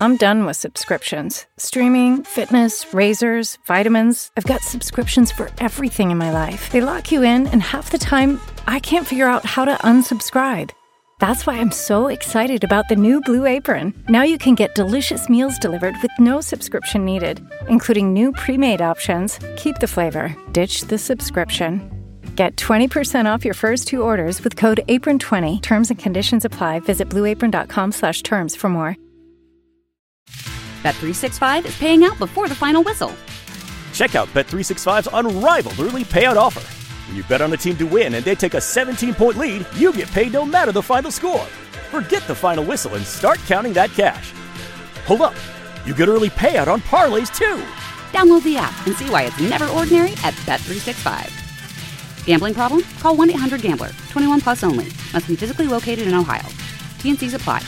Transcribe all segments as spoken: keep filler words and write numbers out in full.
I'm done with subscriptions. Streaming, fitness, razors, vitamins. I've got subscriptions for everything in my life. They lock you in, and half the time, I can't figure out how to unsubscribe. That's why I'm so excited about the new Blue Apron. Now you can get delicious meals delivered with no subscription needed, including new pre-made options. Keep the flavor, ditch the subscription. Get twenty percent off your first two orders with code apron twenty. Terms and conditions apply. Visit blueapron.com slash terms for more. Bet three sixty-five is paying out before the final whistle. Check out Bet three sixty-five's unrivaled early payout offer. When you bet on a team to win and they take a seventeen-point lead, you get paid no matter the final score. Forget the final whistle and start counting that cash. Hold up. You get early payout on parlays, too. Download the app and see why it's never ordinary at Bet three sixty-five. Gambling problem? Call one eight hundred gambler. twenty-one plus only. Must be physically located in Ohio. T N Cs apply.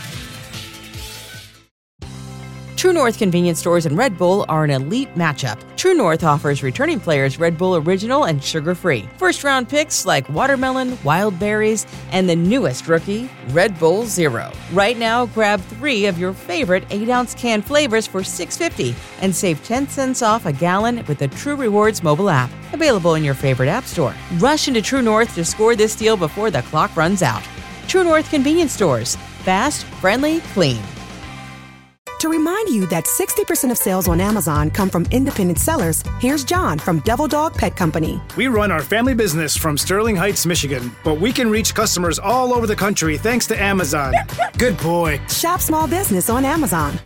True North convenience stores and Red Bull are an elite matchup. True North offers returning players Red Bull Original and sugar-free. First-round picks like watermelon, wild berries, and the newest rookie, Red Bull Zero. Right now, grab three of your favorite eight-ounce can flavors for six dollars and fifty cents and save ten cents off a gallon with the True Rewards mobile app. Available in your favorite app store. Rush into True North to score this deal before the clock runs out. True North convenience stores. Fast, friendly, clean. To remind you that sixty percent of sales on Amazon come from independent sellers, here's John from Devil Dog Pet Company. We run our family business from Sterling Heights, Michigan, but we can reach customers all over the country thanks to Amazon. Good boy. Shop small business on Amazon.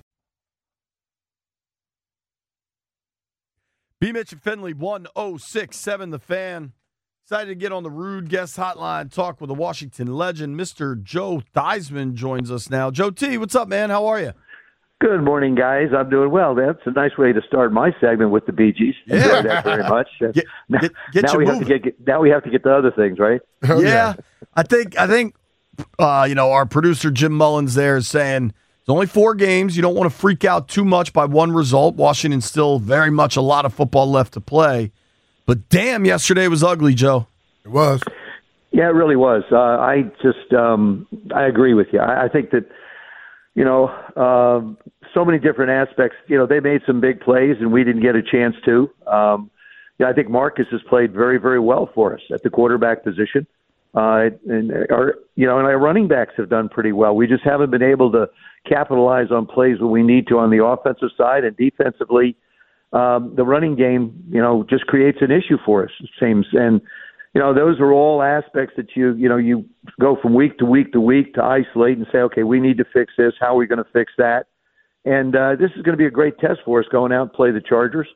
B. Mitch and Finley, one oh six point seven The Fan. Excited to get on the Rude Guest Hotline, talk with the Washington legend. Mister Joe Theismann joins us now. Joe T, what's up, man? How are you? Good morning, guys. I'm doing well. That's a nice way to start my segment with the Bee Gees. Yeah. Enjoy that very much. Get, now, get, get now you we moving. have to get now we have to get to other things, right? Oh, yeah. yeah, I think I think uh, you know, our producer Jim Mullins there is saying it's only four games. You don't want to freak out too much by one result. Washington's still very much a lot of football left to play, but damn, yesterday was ugly, Joe. It was. Yeah, it really was. Uh, I just um, I agree with you. I, I think that you know. Uh, So many different aspects. You know, they made some big plays, and we didn't get a chance to. Um, yeah, I think Marcus has played very, very well for us at the quarterback position, uh, and our, you know, and our running backs have done pretty well. We just haven't been able to capitalize on plays when we need to on the offensive side, and defensively, um, the running game, you know, just creates an issue for us. It seems, and you know, those are all aspects that you, you know, you go from week to week to week to isolate and say, okay, we need to fix this. How are we going to fix that? And uh, this is going to be a great test for us going out and play the Chargers,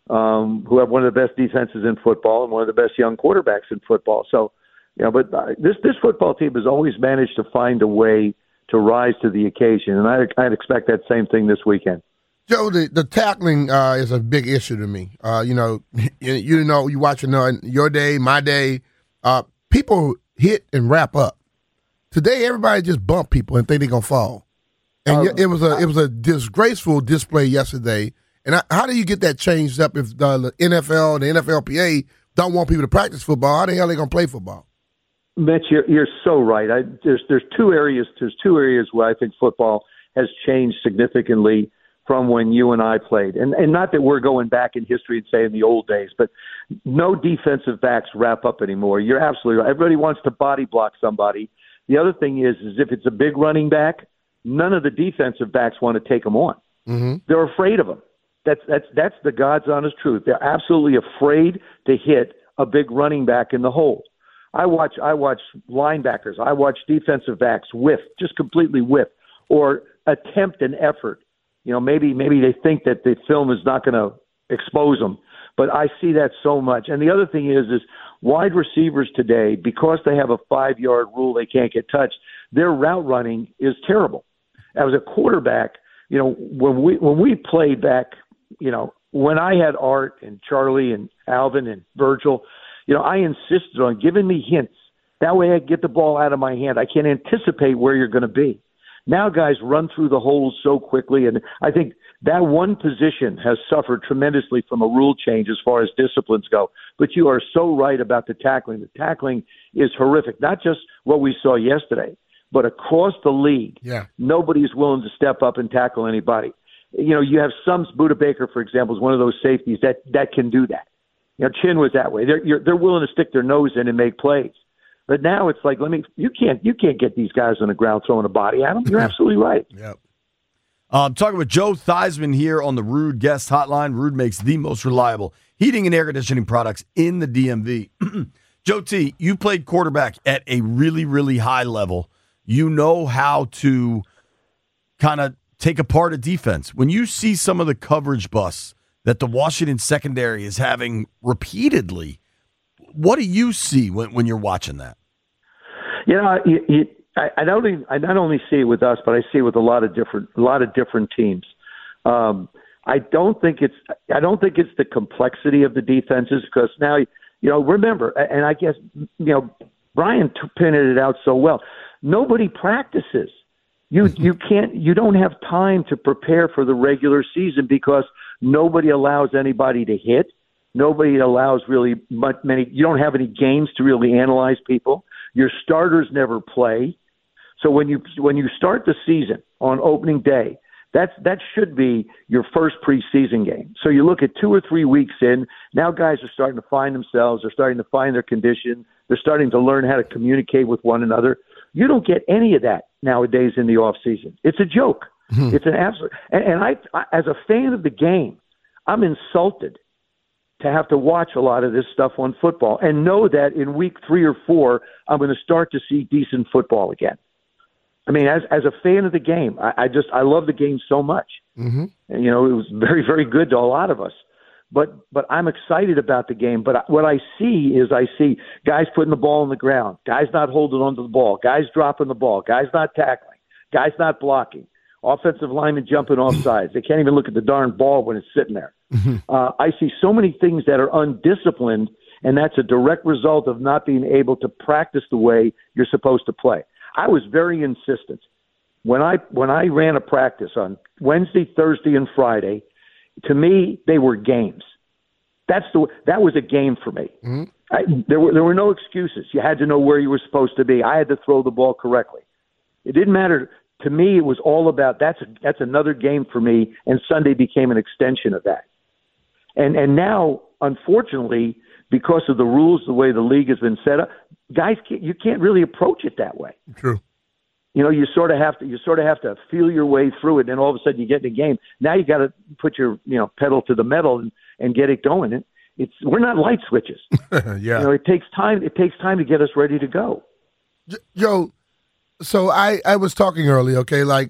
um, who have one of the best defenses in football and one of the best young quarterbacks in football. So, you know, but uh, this this football team has always managed to find a way to rise to the occasion, and I, I'd expect that same thing this weekend. Joe, the, the tackling uh, is a big issue to me. Uh, you know, you, you know, you watching uh, your day, my day. Uh, people hit and wrap up. Today, everybody just bump people and think they're gonna fall. And um, it was a it was a disgraceful display yesterday. And I, how do you get that changed up if the N F L and the N F L P A don't want people to practice football? How the hell are they going to play football? Mitch, you're, you're so right. I, there's there's two areas there's two areas where I think football has changed significantly from when you and I played. And and not that we're going back in history and saying the old days, but no defensive backs wrap up anymore. You're absolutely right. Everybody wants to body block somebody. The other thing is, is if it's a big running back, none of the defensive backs want to take them on. Mm-hmm. They're afraid of them. That's that's that's the God's honest truth. They're absolutely afraid to hit a big running back in the hole. I watch I watch linebackers. I watch defensive backs whiff, just completely whiff, or attempt an effort. You know, maybe maybe they think that the film is not going to expose them, but I see that so much. And the other thing is, is wide receivers today, because they have a five-yard rule, they can't get touched. Their route running is terrible. As a quarterback, you know, when we when we played back, you know, when I had Art and Charlie and Alvin and Virgil, you know, I insisted on giving me hints. That way I get the ball out of my hand. I can anticipate where you're going to be. Now guys run through the holes so quickly, and I think that one position has suffered tremendously from a rule change as far as disciplines go. But you are so right about the tackling. The tackling is horrific, not just what we saw yesterday, But across the league, yeah. nobody's willing to step up and tackle anybody. You know, you have some, Buda Baker, for example, is one of those safeties that, that can do that. You know, Chin was that way. They're you're, they're willing to stick their nose in and make plays. But now it's like, let me. You can't you can't get these guys on the ground throwing a body at them. You're absolutely right. Yep. Uh, I'm talking with Joe Theismann here on the Ruud Guest Hotline. Ruud makes the most reliable heating and air conditioning products in the D M V. Joe T, you played quarterback at a really, really high level. You know how to kind of take apart a defense. When you see some of the coverage busts that the Washington secondary is having repeatedly, what do you see when, when you're watching that? You know, you, you, I, I not only I not only see it with us, but I see it with a lot of different a lot of different teams. Um, I don't think it's I don't think it's the complexity of the defenses, because now you know remember, and I guess you know Brian t- pinned it out so well. Nobody practices. You you can't you don't have time to prepare for the regular season because nobody allows anybody to hit. Nobody allows really much, many. You don't have any games to really analyze people. Your starters never play. So when you when you start the season on opening day, that's that should be your first preseason game. So you look at two or three weeks in. Now guys are starting to find themselves. They're starting to find their condition. They're starting to learn how to communicate with one another. You don't get any of that nowadays in the off season. It's a joke. Hmm. It's an absolute. And, and I, I, as a fan of the game, I'm insulted to have to watch a lot of this stuff on football and know that in week three or four, I'm going to start to see decent football again. I mean, as as a fan of the game, I, I just I love the game so much. Mm-hmm. And, you know, it was very, very good to a lot of us. But but I'm excited about the game. But what I see is I see guys putting the ball on the ground, guys not holding onto the ball, guys dropping the ball, guys not tackling, guys not blocking, offensive linemen jumping off sides. They can't even look at the darn ball when it's sitting there. Mm-hmm. Uh, I see so many things that are undisciplined, and that's a direct result of not being able to practice the way you're supposed to play. I was very insistent. When I when I ran a practice on Wednesday, Thursday, and Friday, to me, they were games. That's the that was a game for me. Mm-hmm. I, there were there were no excuses. You had to know where you were supposed to be. I had to throw the ball correctly. It didn't matter. To me, it was all about that's that's another game for me, and Sunday became an extension of that. And and now, unfortunately, because of the rules, the way the league has been set up, guys, can't, you can't really approach it that way. True. You know, you sort of have to you sort of have to feel your way through it, and then all of a sudden you get in the game. Now you got to put your you know pedal to the metal and, and get it going. And it's we're not light switches. yeah. You know, it takes time. It takes time to get us ready to go. Joe, so I I was talking earlier. Okay, like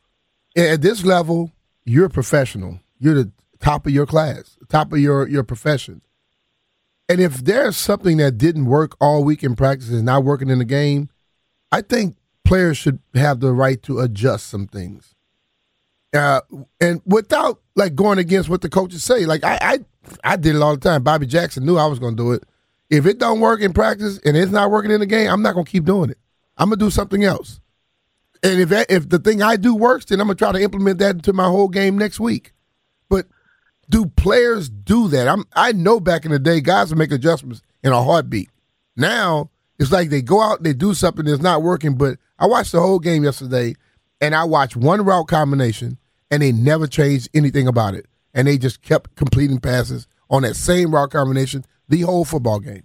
at this level, you're a professional. You're the top of your class, top of your your profession. And if there's something that didn't work all week in practice and not working in the game, I think players should have the right to adjust some things, uh, and without like going against what the coaches say. Like I, I, I did it all the time. Bobby Jackson knew I was going to do it. If it don't work in practice and it's not working in the game, I'm not going to keep doing it. I'm going to do something else. And if that, if the thing I do works, then I'm going to try to implement that into my whole game next week. But do players do that? I'm, I know back in the day, guys would make adjustments in a heartbeat. Now it's like they go out, they do something that's not working, but I watched the whole game yesterday, and I watched one route combination, and they never changed anything about it. And they just kept completing passes on that same route combination the whole football game.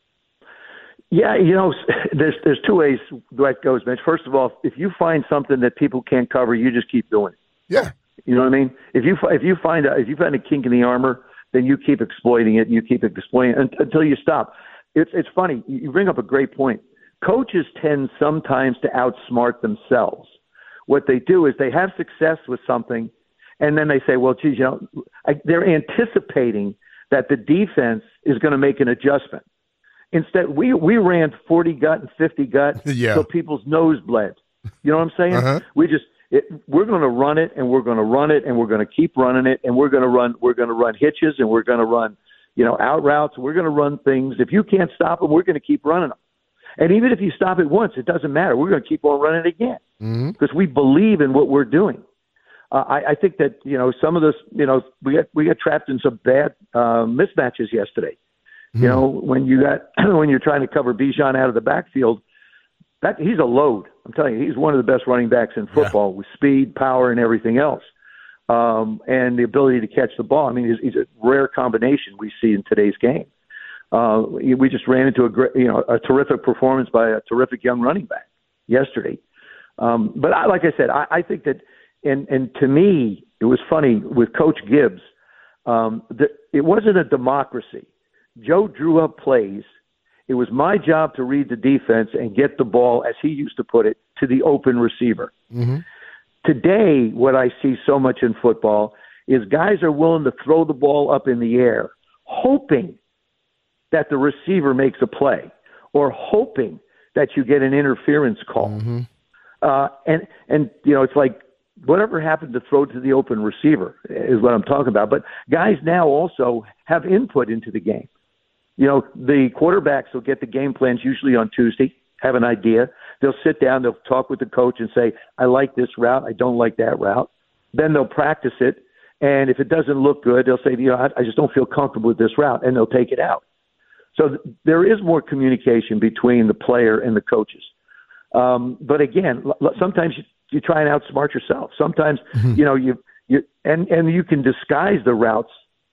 Yeah, you know, there's there's two ways that goes, Mitch. First of all, if you find something that people can't cover, you just keep doing it. Yeah. You know what I mean? If you if you find a, if you find a kink in the armor, then you keep exploiting it, and you keep exploiting it until you stop. It's it's funny. You bring up a great point. Coaches tend sometimes to outsmart themselves. What they do is they have success with something, and then they say, well, geez, you know, I, they're anticipating that the defense is going to make an adjustment. Instead, we, we ran forty gut and fifty gut yeah. so people's nose bled. You know what I'm saying? Uh-huh. We just it, we're going to run it, and we're going to run it, and we're going to keep running it, and we're going to run we're going to run hitches, and we're going to run you know out routes. We're going to run things. If you can't stop them, we're going to keep running them. And even if you stop it once, it doesn't matter. We're going to keep on running it again because mm-hmm. we believe in what we're doing. Uh, I, I think that you know some of this. You know, we got we got trapped in some bad uh, mismatches yesterday. Mm-hmm. You know, when you got when you're trying to cover Bijan out of the backfield, that he's a load. I'm telling you, he's one of the best running backs in football yeah. with speed, power, and everything else, um, and the ability to catch the ball. I mean, he's, he's a rare combination we see in today's game. Uh, we just ran into a great, you know, a terrific performance by a terrific young running back yesterday. Um, but I, like I said, I, I think that, and and to me, it was funny with Coach Gibbs. Um, the, it wasn't a democracy. Joe drew up plays. It was my job to read the defense and get the ball, as he used to put it, to the open receiver. Mm-hmm. Today, what I see so much in football is guys are willing to throw the ball up in the air, hoping that the receiver makes a play or hoping that you get an interference call. Mm-hmm. Uh, and, and, you know, it's like whatever happened to throw to the open receiver is what I'm talking about. But guys now also have input into the game. You know, the quarterbacks will get the game plans usually on Tuesday, have an idea. They'll sit down, they'll talk with the coach and say, I like this route, I don't like that route. Then they'll practice it, and if it doesn't look good, they'll say, you know, I, I just don't feel comfortable with this route, and they'll take it out. So th- there is more communication between the player and the coaches. Um, but again, l- sometimes you, you try and outsmart yourself. Sometimes, mm-hmm. you know, you, you and, and you can disguise the routes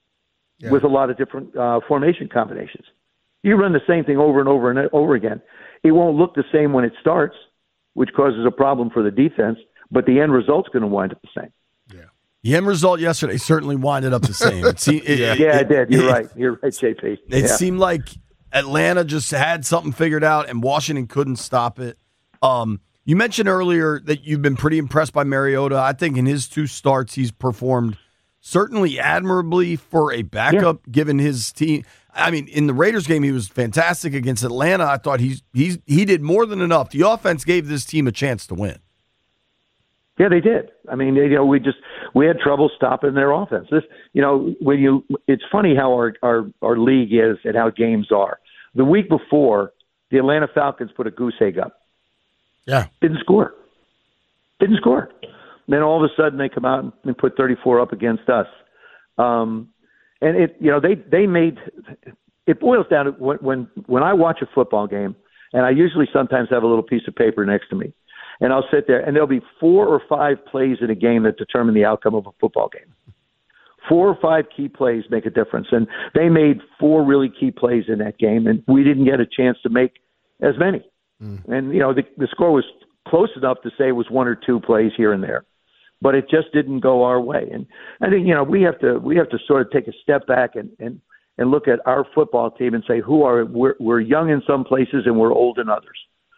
yeah. with a lot of different uh, formation combinations. You run the same thing over and over and over again. It won't look the same when it starts, which causes a problem for the defense, but the end result's going to wind up the same. Yeah. The end result yesterday certainly winded up the same. It se- it, yeah, it, yeah, it, it did. You're it, right. You're right, J P. It yeah. seemed like Atlanta just had something figured out, and Washington couldn't stop it. Um, you mentioned earlier that you've been pretty impressed by Mariota. I think in his two starts, he's performed certainly admirably for a backup, yeah. given his team. I mean, in the Raiders game, he was fantastic against Atlanta. I thought he's he's he did more than enough. The offense gave this team a chance to win. Yeah, they did. I mean, you know, we just we had trouble stopping their offense. This, you know, when you, it's funny how our our, our league is and how games are. The week before, the Atlanta Falcons put a goose egg up. Yeah, didn't score. Didn't score. Then all of a sudden they come out and put thirty-four up against us. Um, and it, you know, they they made it boils down to when, when when I watch a football game, and I usually sometimes have a little piece of paper next to me. And I'll sit there, and there'll be four or five plays in a game that determine the outcome of a football game. Four or five key plays make a difference, and they made four really key plays in that game, and we didn't get a chance to make as many. Mm. And, you know, the, the score was close enough to say it was one or two plays here and there, but it just didn't go our way. And I think, you know, we have to we have to sort of take a step back and, and, and look at our football team and say, who are we're, we're young in some places and we're old in others.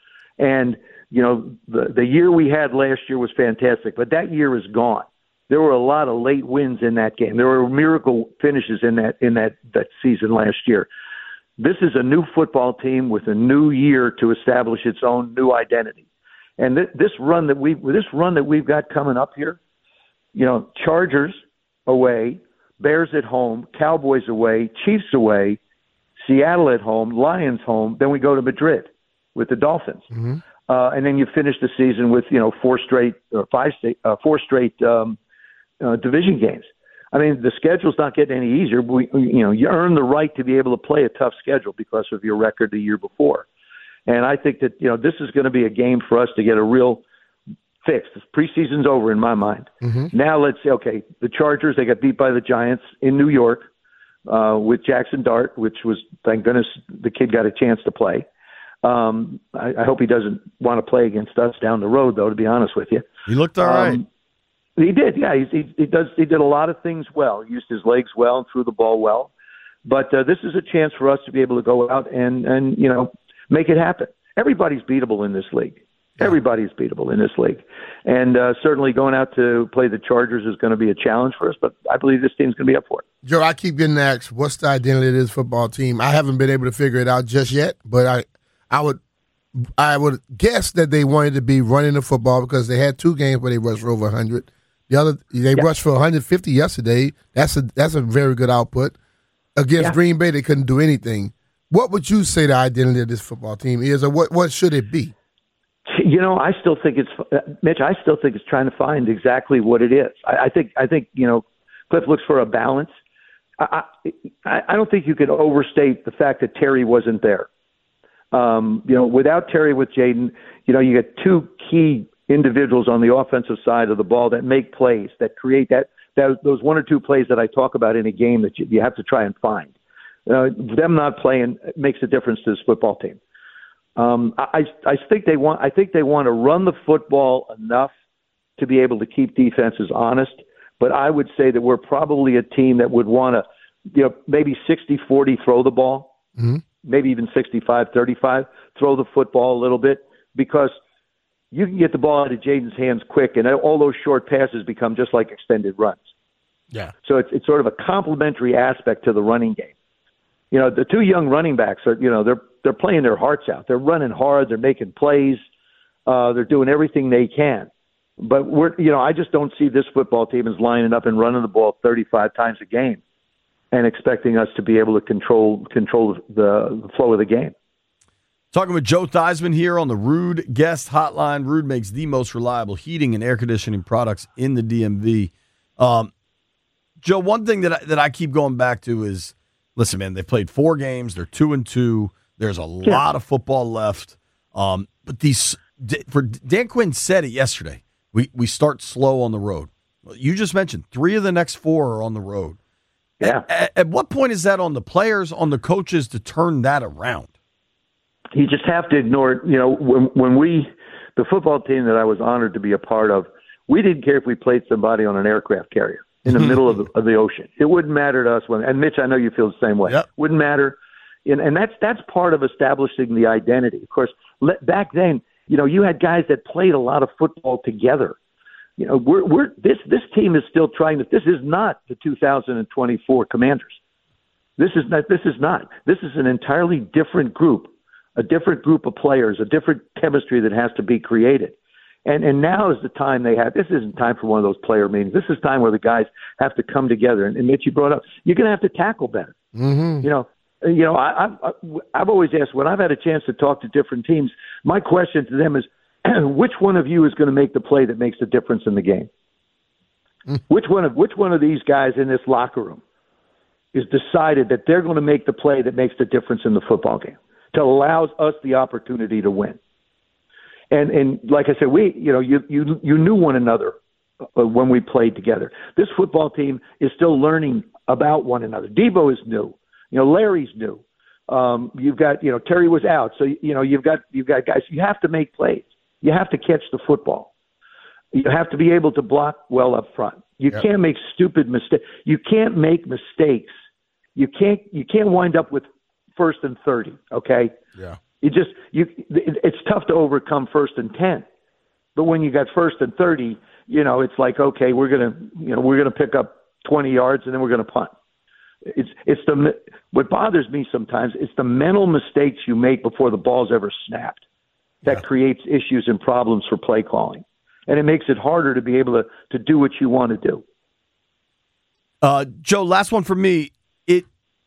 And you know, the the year we had last year was fantastic, but that year is gone. There were a lot of late wins in that game. There were miracle finishes in that in that, that season last year. This is a new football team with a new year to establish its own new identity. And th- this run that we this run that we've got coming up here, you know, Chargers away, Bears at home, Cowboys away, Chiefs away, Seattle at home, Lions home. Then we go to Madrid with the Dolphins. Mm-hmm. Uh, and then you finish the season with, you know, four straight or five state, uh, four straight um, uh, division games. I mean, the schedule's not getting any easier. But we, you know, you earn the right to be able to play a tough schedule because of your record the year before. And I think that, you know, this is going to be a game for us to get a real fix. The preseason's over in my mind. Mm-hmm. Now let's say, okay, the Chargers, they got beat by the Giants in New York uh, with Jackson Dart, which was, thank goodness, the kid got a chance to play. Um, I, I hope he doesn't want to play against us down the road, though. To be honest with you, he looked all right. Um, he did, yeah. He, he, he does. He did a lot of things well. He used his legs well and threw the ball well. But uh, this is a chance for us to be able to go out and and you know make it happen. Everybody's beatable in this league. Yeah. Everybody's beatable in this league, and uh, certainly going out to play the Chargers is going to be a challenge for us. But I believe this team's going to be up for it. Joe, I keep getting asked, what's the identity of this football team? I haven't been able to figure it out just yet, but I. I would I would guess that they wanted to be running the football because they had two games where they rushed for over one hundred. The other they yeah. rushed for one hundred fifty yesterday. That's a that's a very good output. Against yeah. Green Bay, they couldn't do anything. What would you say the identity of this football team is, or what, what should it be? You know, I still think it's Mitch. I still think it's trying to find exactly what it is. I, I think I think you know, Cliff looks for a balance. I, I I don't think you could overstate the fact that Terry wasn't there. Um, you know, without Terry, with Jaden, you know, you get two key individuals on the offensive side of the ball that make plays, that create that, that those one or two plays that I talk about in a game that you, you have to try and find. Uh, them not playing makes a difference to this football team. Um, I, I think they want. I think they want to run the football enough to be able to keep defenses honest. But I would say that we're probably a team that would want to, you know, maybe sixty forty throw the ball, mm-hmm. maybe even sixty-five thirty-five throw the football a little bit, because you can get the ball out of Jaden's hands quick, and all those short passes become just like extended runs. Yeah. So it's it's sort of a complementary aspect to the running game. You know, the two young running backs are, you know, they're they're playing their hearts out. They're running hard. They're making plays. Uh, they're doing everything they can. But we're, you know, I just don't see this football team as lining up and running the ball thirty-five times a game and expecting us to be able to control control the, the flow of the game. Talking with Joe Theismann here on the Ruud Guest Hotline. Ruud makes the most reliable heating and air conditioning products in the D M V. Um, Joe, one thing that I, that I keep going back to is, listen, man, they've played four games. They're two and two. There's a yeah. lot of football left. Um, but these, for Dan Quinn said it yesterday, we, we start slow on the road. You just mentioned three of the next four are on the road. Yeah. At, at what point is that on the players, on the coaches to turn that around? You just have to ignore it. You know, when, when we, the football team that I was honored to be a part of, we didn't care if we played somebody on an aircraft carrier in the middle of the, of the ocean. It wouldn't matter to us. When, and Mitch, I know you feel the same way. Yep. Wouldn't matter. And, and that's that's part of establishing the identity. Of course, let, back then, you know, you had guys that played a lot of football together. You know, we're we're this this team is still trying to. This is not the two thousand twenty-four Commanders. This is not. This is not. This is an entirely different group, a different group of players, a different chemistry that has to be created. And and now is the time they have. This isn't time for one of those player meetings. This is time where the guys have to come together. And, and Mitch, you brought up, you're going to have to tackle better. Mm-hmm. You know, you know. I, I, I've always asked, when I've had a chance to talk to different teams, my question to them is, which one of you is going to make the play that makes the difference in the game? Mm. Which one of which one of these guys in this locker room is decided that they're going to make the play that makes the difference in the football game, to allows us the opportunity to win? And and like I said, we you know you you you knew one another when we played together. This football team is still learning about one another. Debo is new. You know, Larry's new. Um, you've got you know Terry was out, so you know you've got you've got guys. You have to make plays. You have to catch the football. You have to be able to block well up front. You yep. can't make stupid mistakes. You can't make mistakes. You can't you can't wind up with first and thirty. Okay. Yeah. You just you. It's tough to overcome first and ten, but when you got first and thirty, you know it's like, okay, we're gonna you know we're gonna pick up twenty yards and then we're gonna punt. It's it's the what bothers me sometimes. It's the mental mistakes you make before the ball's ever snapped that yeah. creates issues and problems for play calling, and it makes it harder to be able to to do what you want to do. Uh, Joe, last one for me. It.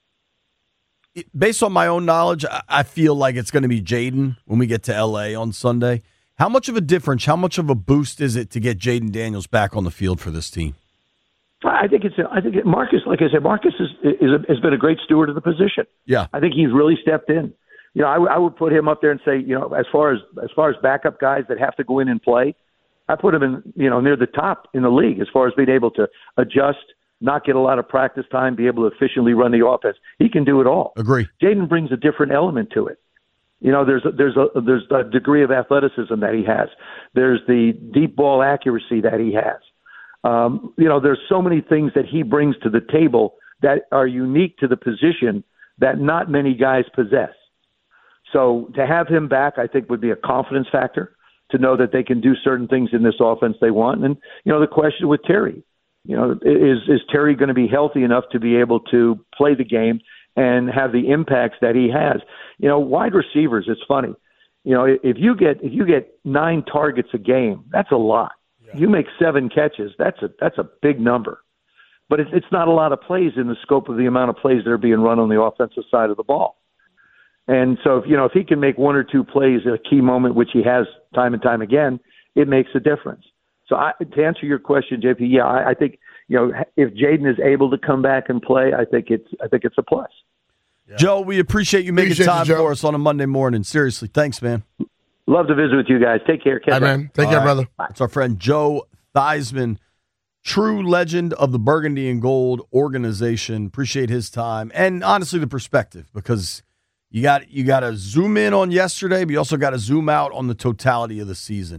Based on my own knowledge, I feel like it's going to be Jaden when we get to L A on Sunday. How much of a difference, how much of a boost is it to get Jaden Daniels back on the field for this team? I think it's. I think Marcus, like I said, Marcus is, is a, has been a great steward of the position. Yeah, I think he's really stepped in. You know, I, w- I would put him up there and say, you know, as far as as far as backup guys that have to go in and play, I put him in, you know, near the top in the league as far as being able to adjust, not get a lot of practice time, be able to efficiently run the offense. He can do it all. Agree. Jaden brings a different element to it. You know, there's a, there's a there's a degree of athleticism that he has. There's the deep ball accuracy that he has. Um, you know, there's so many things that he brings to the table that are unique to the position that not many guys possess. So to have him back, I think, would be a confidence factor to know that they can do certain things in this offense they want. And, you know, the question with Terry, you know, is is Terry going to be healthy enough to be able to play the game and have the impacts that he has? You know, wide receivers, it's funny. You know, if you get if you get nine targets a game, that's a lot. Yeah. You make seven catches, that's a that's a big number. But it's it's not a lot of plays in the scope of the amount of plays that are being run on the offensive side of the ball. And so, if you know, if he can make one or two plays at a key moment, which he has time and time again, it makes a difference. So, I, to answer your question, J P, yeah, I, I think you know if Jaden is able to come back and play, I think it's I think it's a plus. Yeah. Joe, we appreciate you making appreciate time you, for us on a Monday morning. Seriously, thanks, man. Love to visit with you guys. Take care. Hi, man. Take All care, right. brother. It's our friend Joe Theismann, true legend of the Burgundy and Gold organization. Appreciate his time and honestly the perspective, because you got you got to zoom in on yesterday, but you also got to zoom out on the totality of the season.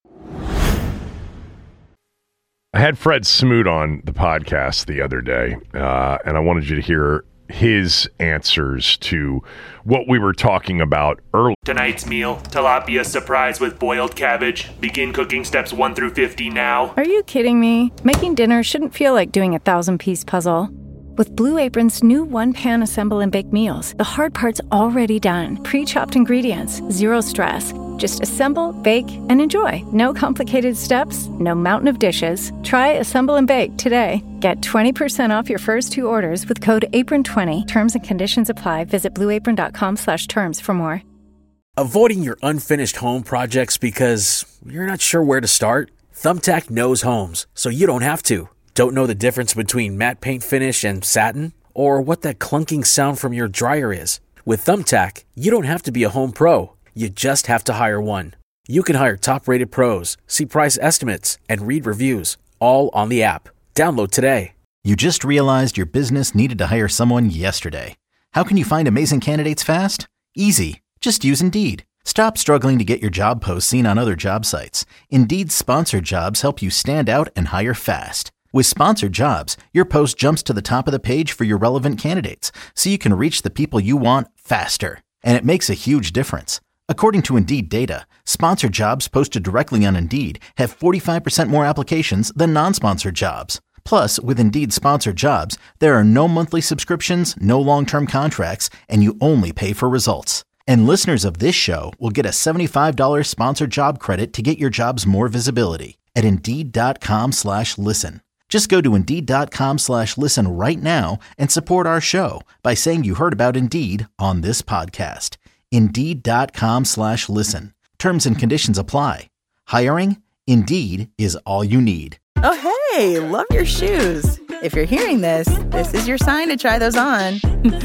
I had Fred Smoot on the podcast the other day, uh, and I wanted you to hear his answers to what we were talking about earlier. Tonight's meal, tilapia surprise with boiled cabbage. Begin cooking steps one through fifty now. Are you kidding me? Making dinner shouldn't feel like doing a thousand-piece puzzle. With Blue Apron's new one-pan assemble and bake meals, the hard part's already done. Pre-chopped ingredients, zero stress. Just assemble, bake, and enjoy. No complicated steps, no mountain of dishes. Try Assemble and Bake today. Get twenty percent off your first two orders with code apron twenty. Terms and conditions apply. Visit blueapron.com slash terms for more. Avoiding your unfinished home projects because you're not sure where to start? Thumbtack knows homes, so you don't have to. Don't know the difference between matte paint finish and satin? Or what that clunking sound from your dryer is? With Thumbtack, you don't have to be a home pro. You just have to hire one. You can hire top-rated pros, see price estimates, and read reviews, all on the app. Download today. You just realized your business needed to hire someone yesterday. How can you find amazing candidates fast? Easy. Just use Indeed. Stop struggling to get your job posts seen on other job sites. Indeed's sponsored jobs help you stand out and hire fast. With sponsored jobs, your post jumps to the top of the page for your relevant candidates, so you can reach the people you want faster. And it makes a huge difference. According to Indeed data, sponsored jobs posted directly on Indeed have forty-five percent more applications than non-sponsored jobs. Plus, with Indeed sponsored jobs, there are no monthly subscriptions, no long-term contracts, and you only pay for results. And listeners of this show will get a seventy-five dollars sponsored job credit to get your jobs more visibility at Indeed.com slash listen. Just go to Indeed.com slash listen right now and support our show by saying you heard about Indeed on this podcast. Indeed.com slash listen. Terms and conditions apply. Hiring? Indeed is all you need. Oh, hey, love your shoes. If you're hearing this, this is your sign to try those on.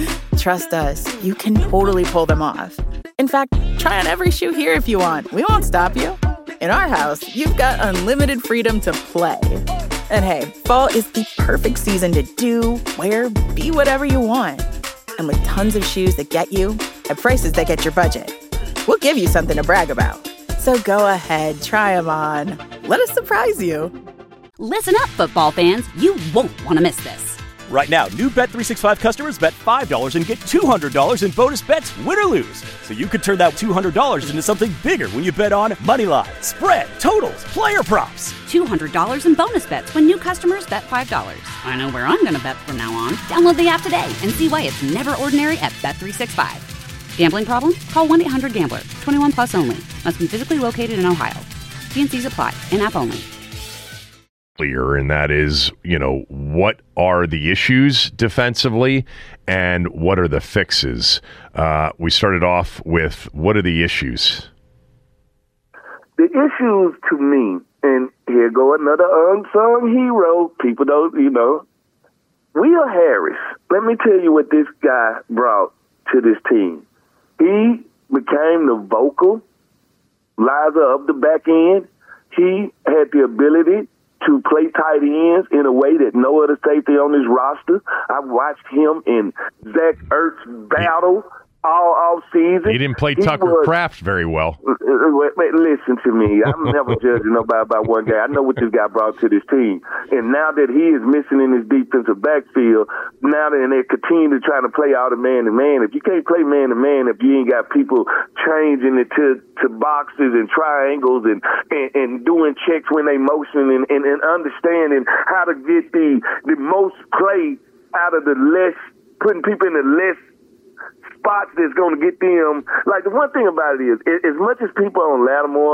Trust us, you can totally pull them off. In fact, try on every shoe here if you want. We won't stop you. In our house, you've got unlimited freedom to play. And hey, fall is the perfect season to do, wear, be whatever you want. And with tons of shoes that get you at prices that get your budget, we'll give you something to brag about. So go ahead, try them on. Let us surprise you. Listen up, football fans. You won't want to miss this. Right now, new Bet three sixty-five customers bet five dollars and get two hundred dollars in bonus bets, win or lose. So you could turn that two hundred dollars into something bigger when you bet on money line, spread, totals, player props. two hundred dollars in bonus bets when new customers bet five dollars. I know where I'm going to bet from now on. Download the app today and see why it's never ordinary at Bet three sixty-five. Gambling problem? Call one eight hundred gambler. twenty-one plus only. Must be physically located in Ohio. T and C's apply. In-app only. And that is, you know, what are the issues defensively and what are the fixes? Uh, we started off with what are the issues? The issues to me, and here go another unsung hero, people don't, you know, Will Harris. Let me tell you what this guy brought to this team. He became the vocal lizer of the back end. He had the ability to play tight ends in a way that no other safety on this roster. I've watched him in Zach Ertz battle all off season. He didn't play he Tucker was, Kraft very well. Listen to me. I'm never judging nobody by one guy. I know what this guy brought to this team. And now that he is missing in his defensive backfield, now that they continue to try to play all the man-to-man, if you can't play man-to-man, if you ain't got people changing it to, to boxes and triangles and, and, and doing checks when they motion and, and, and understanding how to get the, the most play out of the less, putting people in the less spots that's going to get them. Like, the one thing about it is, as much as people on Lattimore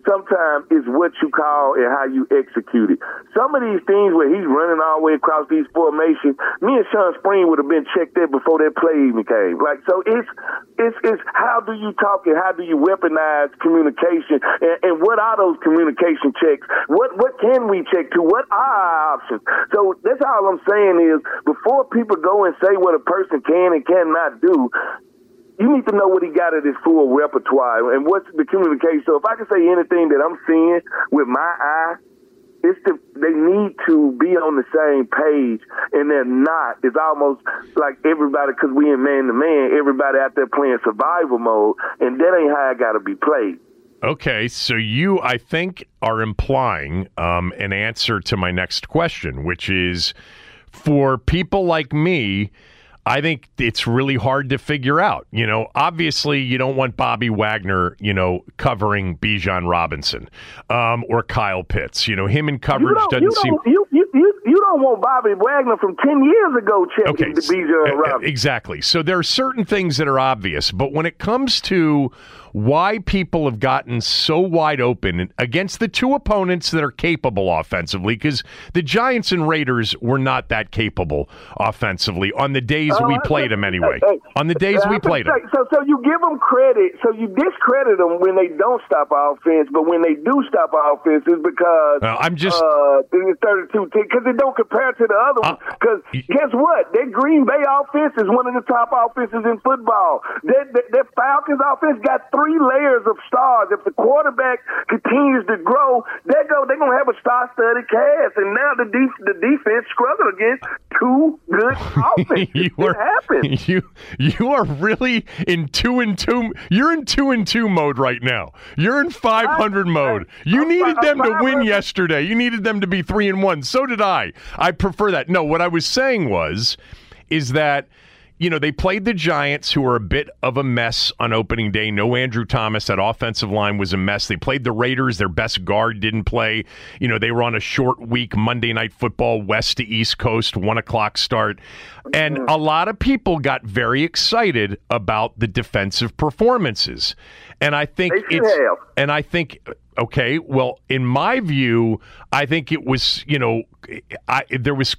sometimes is what you call and how you execute it. Some of these things where he's running all the way across these formations, me and Sean Spring would have been checked there before that play even came. Like, so it's it's it's how do you talk and how do you weaponize communication, and, and what are those communication checks? What what can we check to? What are our options? So that's all I'm saying is before people go and say what a person can and cannot do, you need to know what he got at his full repertoire and what's the communication. So if I can say anything that I'm seeing with my eye, it's the, they need to be on the same page, and they're not. It's almost like everybody, because we in man-to-man, everybody out there playing survival mode, and that ain't how it got to be played. Okay, so you, I think, are implying um, an answer to my next question, which is, for people like me, I think it's really hard to figure out. You know, obviously you don't want Bobby Wagner, you know, covering Bijan Robinson um, or Kyle Pitts. You know, him in coverage doesn't you seem... You, you, you, you don't want Bobby Wagner from ten years ago checking okay, the Bijan Robinson. Exactly. So there are certain things that are obvious, but when it comes to why people have gotten so wide open against the two opponents that are capable offensively, because the Giants and Raiders were not that capable offensively on the days Uh, we played them anyway. Hey, on the days we played them. So, so you give them credit. So you discredit them when they don't stop offense, but when they do stop offense, it's because Well, I'm just- uh, it's thirty-two because it don't compare to the other ones. Because guess what? That Green Bay offense is one of the top offenses in football. That that, that Falcons offense got three layers of stars. If the quarterback continues to grow, they go they're gonna have a star-studded cast. And now the def- the defense struggled against two good offenses. you it are happens. you you are really in two and two. You're in two and two mode right now. You're in five hundred mode. You I'm needed fi- them I'm to win 500. yesterday. You needed them to be three and one. So did I. I prefer that. No, what I was saying was, is that. You know, they played the Giants, who were a bit of a mess on opening day. No Andrew Thomas. That offensive line was a mess. They played the Raiders. Their best guard didn't play. You know, they were on a short week, Monday Night Football, west to east coast, one o'clock start. And a lot of people got very excited about the defensive performances. And I think They should it's, have. and I think, okay, well, in my view, I think it was, you know, I, there was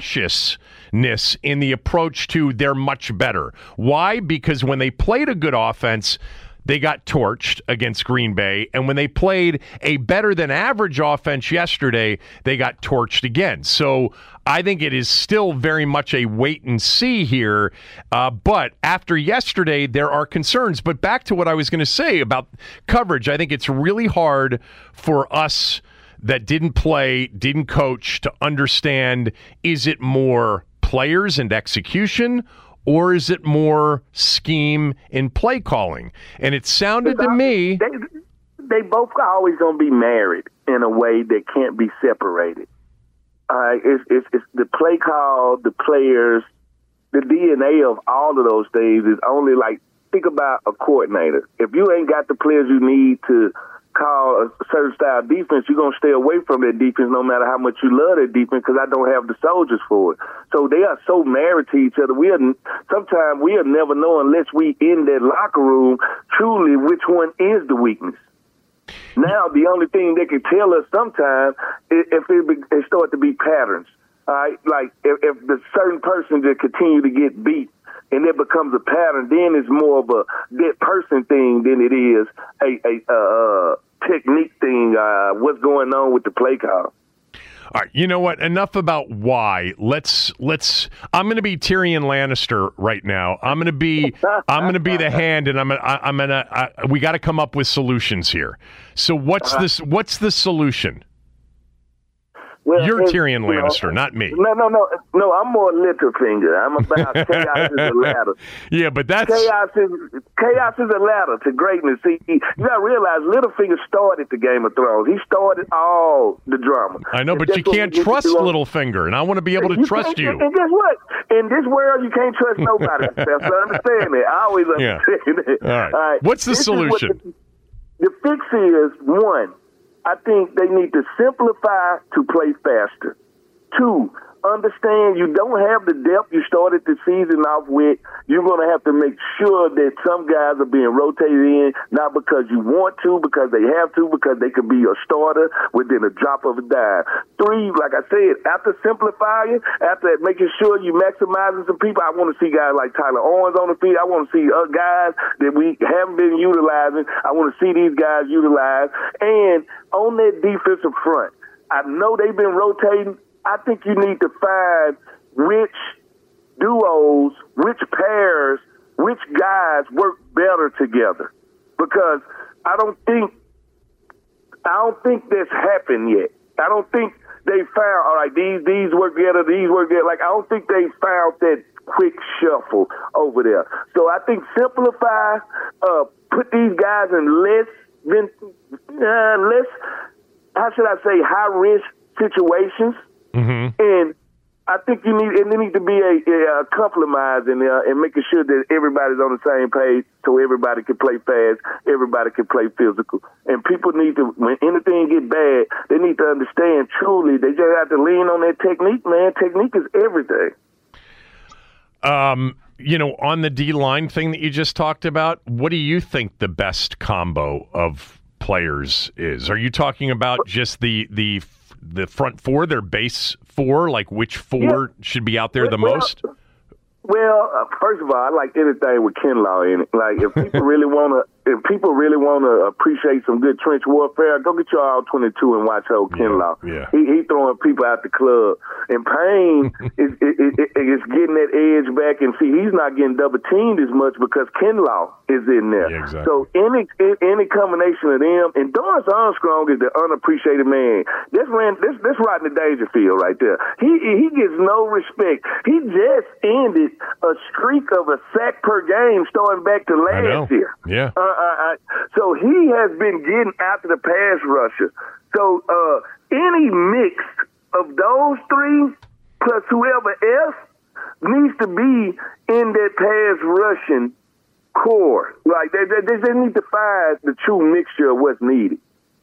cautiousness in the approach to they're much better. Why? Because when they played a good offense, they got torched against Green Bay. And when they played a better than average offense yesterday, they got torched again. So I think it is still very much a wait and see here. Uh, but after yesterday, there are concerns. But back to what I was going to say about coverage, I think it's really hard for us that didn't play, didn't coach, to understand, is it more players and execution, or is it more scheme and play calling? And it sounded to me... They, they both are always going to be married in a way that can't be separated. Uh, it's, it's, it's the play call, the players, the D N A of all of those things is only like, think about a coordinator. If you ain't got the players you need to call a certain style of defense, you're going to stay away from that defense no matter how much you love that defense, because I don't have the soldiers for it. So they are so married to each other. We are, sometimes we'll never know unless we in that locker room truly which one is the weakness. Now, the only thing they can tell us sometimes is if it, be, it start to be patterns. All right? Like if, if the certain person that continue to get beat, and it becomes a pattern, then it's more of a dead person thing than it is a, a, a, a technique thing, uh, what's going on with the play call. All right, you know what? Enough about why. Let's let's. I'm going to be Tyrion Lannister right now. I'm going to be I'm going to be the hand, and I'm gonna, I, I'm going to. We got to come up with solutions here. So what's Uh-huh. this? What's the solution? Well, You're it's, Tyrion you know, Lannister, not me. No, no, no, no. I'm more Littlefinger. I'm about chaos is a ladder. Yeah, but that's chaos is chaos is a ladder to greatness. See, you got to realize Littlefinger started the Game of Thrones. He started all the drama. I know, And but that's you what can't we need to trust do on- Littlefinger, and I want to be able to You trust can't- you. And guess what? In this world, you can't trust nobody. Steph. So understand that. I always Yeah. understand that. All right. What's the This is what solution? The, the fix is, one, I think they need to simplify to play faster. Two, understand you don't have the depth you started the season off with. You're going to have to make sure that some guys are being rotated in, not because you want to, because they have to, because they could be a starter within a drop of a dime. Three, like I said, after simplifying, after making sure you maximizing some people, I want to see guys like Tyler Owens on the field. I want to see other guys that we haven't been utilizing. I want to see these guys utilized. And on that defensive front, I know they've been rotating. I think you need to find which duos, which pairs, which guys work better together. Because I don't think I don't think that's happened yet. I don't think they found, all right, these these work together, these work together. Like, I don't think they found that quick shuffle over there. So I think simplify, uh, put these guys in less, uh, less, how should I say, high-risk situations. Mm-hmm. And I think you need, and there needs to be a, a, a compromise in there and making sure that everybody's on the same page so everybody can play fast, everybody can play physical. And people need to, when anything get bad, they need to understand truly they just have to lean on their technique, man. Technique is everything. Um, you know, on the D-line thing that you just talked about, what do you think the best combo of players is? Are you talking about just the the the front four, their base four, like which four yeah. should be out there the well, most? Well, uh, first of all, I like anything with Kinlaw in it. Like, if people really want to, if people really want to appreciate some good trench warfare, go get your all twenty-two and watch old yeah, Kinlaw. Yeah. He he throwing people out the club. And Payne is, is, is, is getting that edge back. And see, he's not getting double teamed as much because Kinlaw is in there. Yeah, exactly. So any any combination of them, and Dorrance Armstrong is the unappreciated man. This ran this this Rodney Dangerfield right there. He he gets no respect. He just ended a streak of a sack per game starting back to last year. Yeah. Uh, uh, uh, so he has been getting after the pass rusher. So uh, any mix of those three plus whoever else needs to be in that pass rushing core. Like they, they, they need to find the true mixture of what's needed.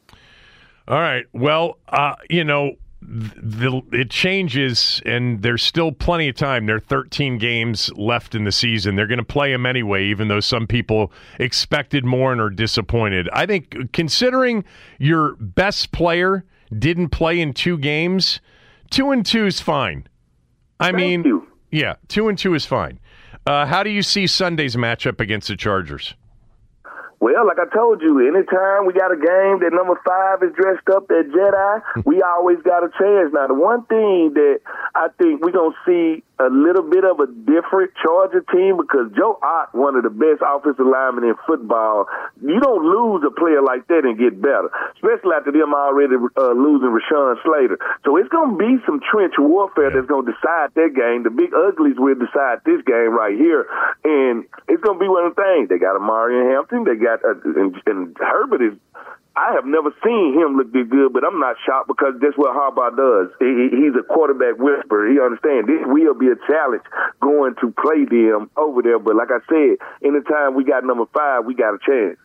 All right. Well, uh, you know, The, it changes, and there's still plenty of time. There are thirteen games left in the season. They're going to play them anyway, even though some people expected more and are disappointed. I think considering your best player didn't play in two games, two and two is fine. I Thank mean, you. yeah, two and two is fine. Uh, how do you see Sunday's matchup against the Chargers? Well, like I told you, anytime we got a game that number five is dressed up at Jedi, we always got a chance. Now, the one thing that I think we're going to see a little bit of a different Charger team because Joe Ott, one of the best offensive linemen in football, you don't lose a player like that and get better, especially after them already uh, losing Rashawn Slater. So it's going to be some trench warfare that's going to decide that game. The big uglies will decide this game right here. And it's going to be one of the things. They got Amari and Hampton. They got, uh, and, and Herbert is, I have never seen him look this good, but I'm not shocked because that's what Harbaugh does. He, he's a quarterback whisperer. He understands this will be a challenge going to play them over there. But like I said, anytime we got number five, we got a chance.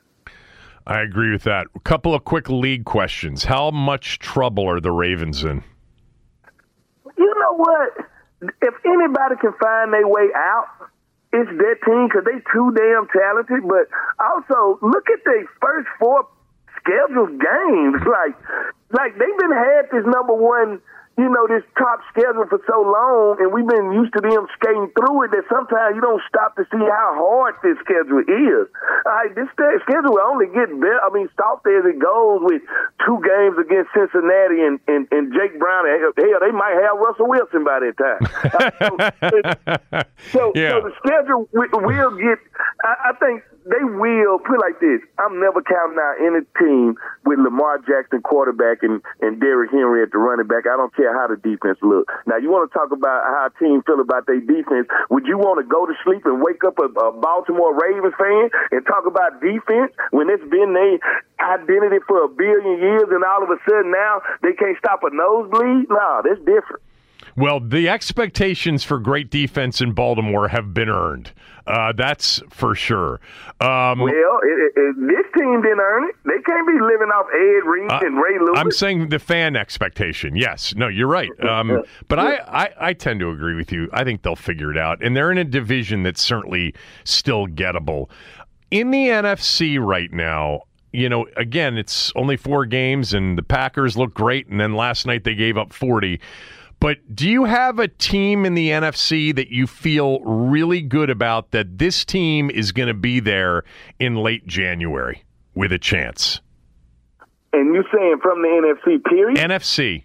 I agree with that. A couple of quick league questions. How much trouble are the Ravens in? You know what? If anybody can find their way out, it's that team because they too damn talented. But also, look at their first four scheduled games. Like, like they've been had this number one, you know, this top schedule for so long, and we've been used to them skating through it that sometimes you don't stop to see how hard this schedule is. All right, this schedule will only get better. I mean, softer as it goes with two games against Cincinnati and, and, and Jake Brown. Hell, they might have Russell Wilson by that time. so, so, yeah. so the schedule will get, I, I think, they will, put it like this, I'm never counting out any team with Lamar Jackson quarterback and, and Derrick Henry at the running back. I don't care how the defense looks. Now, you want to talk about how a team feel about their defense. Would you want to go to sleep and wake up a, a Baltimore Ravens fan and talk about defense when it's been their identity for a billion years and all of a sudden now they can't stop a nosebleed? No, that's different. Well, the expectations for great defense in Baltimore have been earned. Uh, that's for sure. Um, well, it, it, this team didn't earn it. They can't be living off Ed Reed uh, and Ray Lewis. I'm saying the fan expectation. Yes. No, you're right. Um, but I, I, I tend to agree with you. I think they'll figure it out. And they're in a division that's certainly still gettable. In the N F C right now, you know, again, it's only four games, and the Packers look great, and then last night they gave up forty. But do you have a team in the N F C that you feel really good about, that this team is going to be there in late January with a chance? And you're saying from the N F C, period? N F C.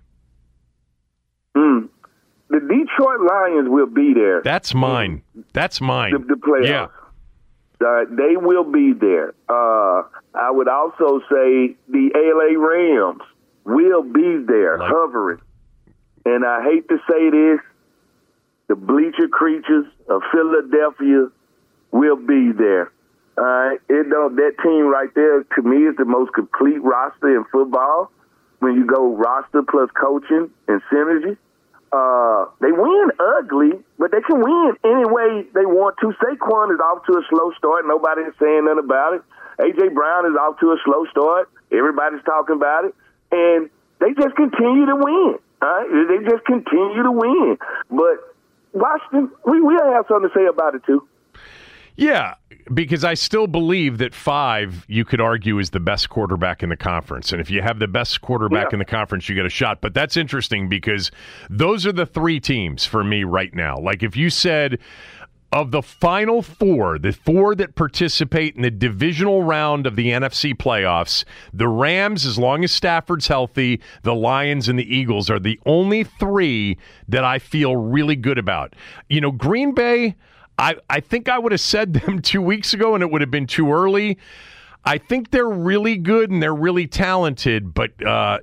Mm. The Detroit Lions will be there. That's mine. That's mine. The, the playoffs. Yeah. Uh, they will be there. Uh, I would also say the L A Rams will be there, like, hovering. And I hate to say this, the bleacher creatures of Philadelphia will be there. All right, it don't, that team right there, to me, is the most complete roster in football. When you go roster plus coaching and synergy, uh, they win ugly, but they can win any way they want to. Saquon is off to a slow start. Nobody is saying nothing about it. A J. Brown is off to a slow start. Everybody's talking about it. And they just continue to win. All right? They just continue to win. But Washington, we will have something to say about it, too. Yeah, because I still believe that five, you could argue, is the best quarterback in the conference. And if you have the best quarterback yeah. in the conference, you get a shot. But that's interesting because those are the three teams for me right now. Like if you said of the final four, the four that participate in the divisional round of the N F C playoffs, the Rams, as long as Stafford's healthy, the Lions and the Eagles are the only three that I feel really good about. You know, Green Bay, I, I think I would have said them two weeks ago and it would have been too early. I think they're really good and they're really talented, but uh,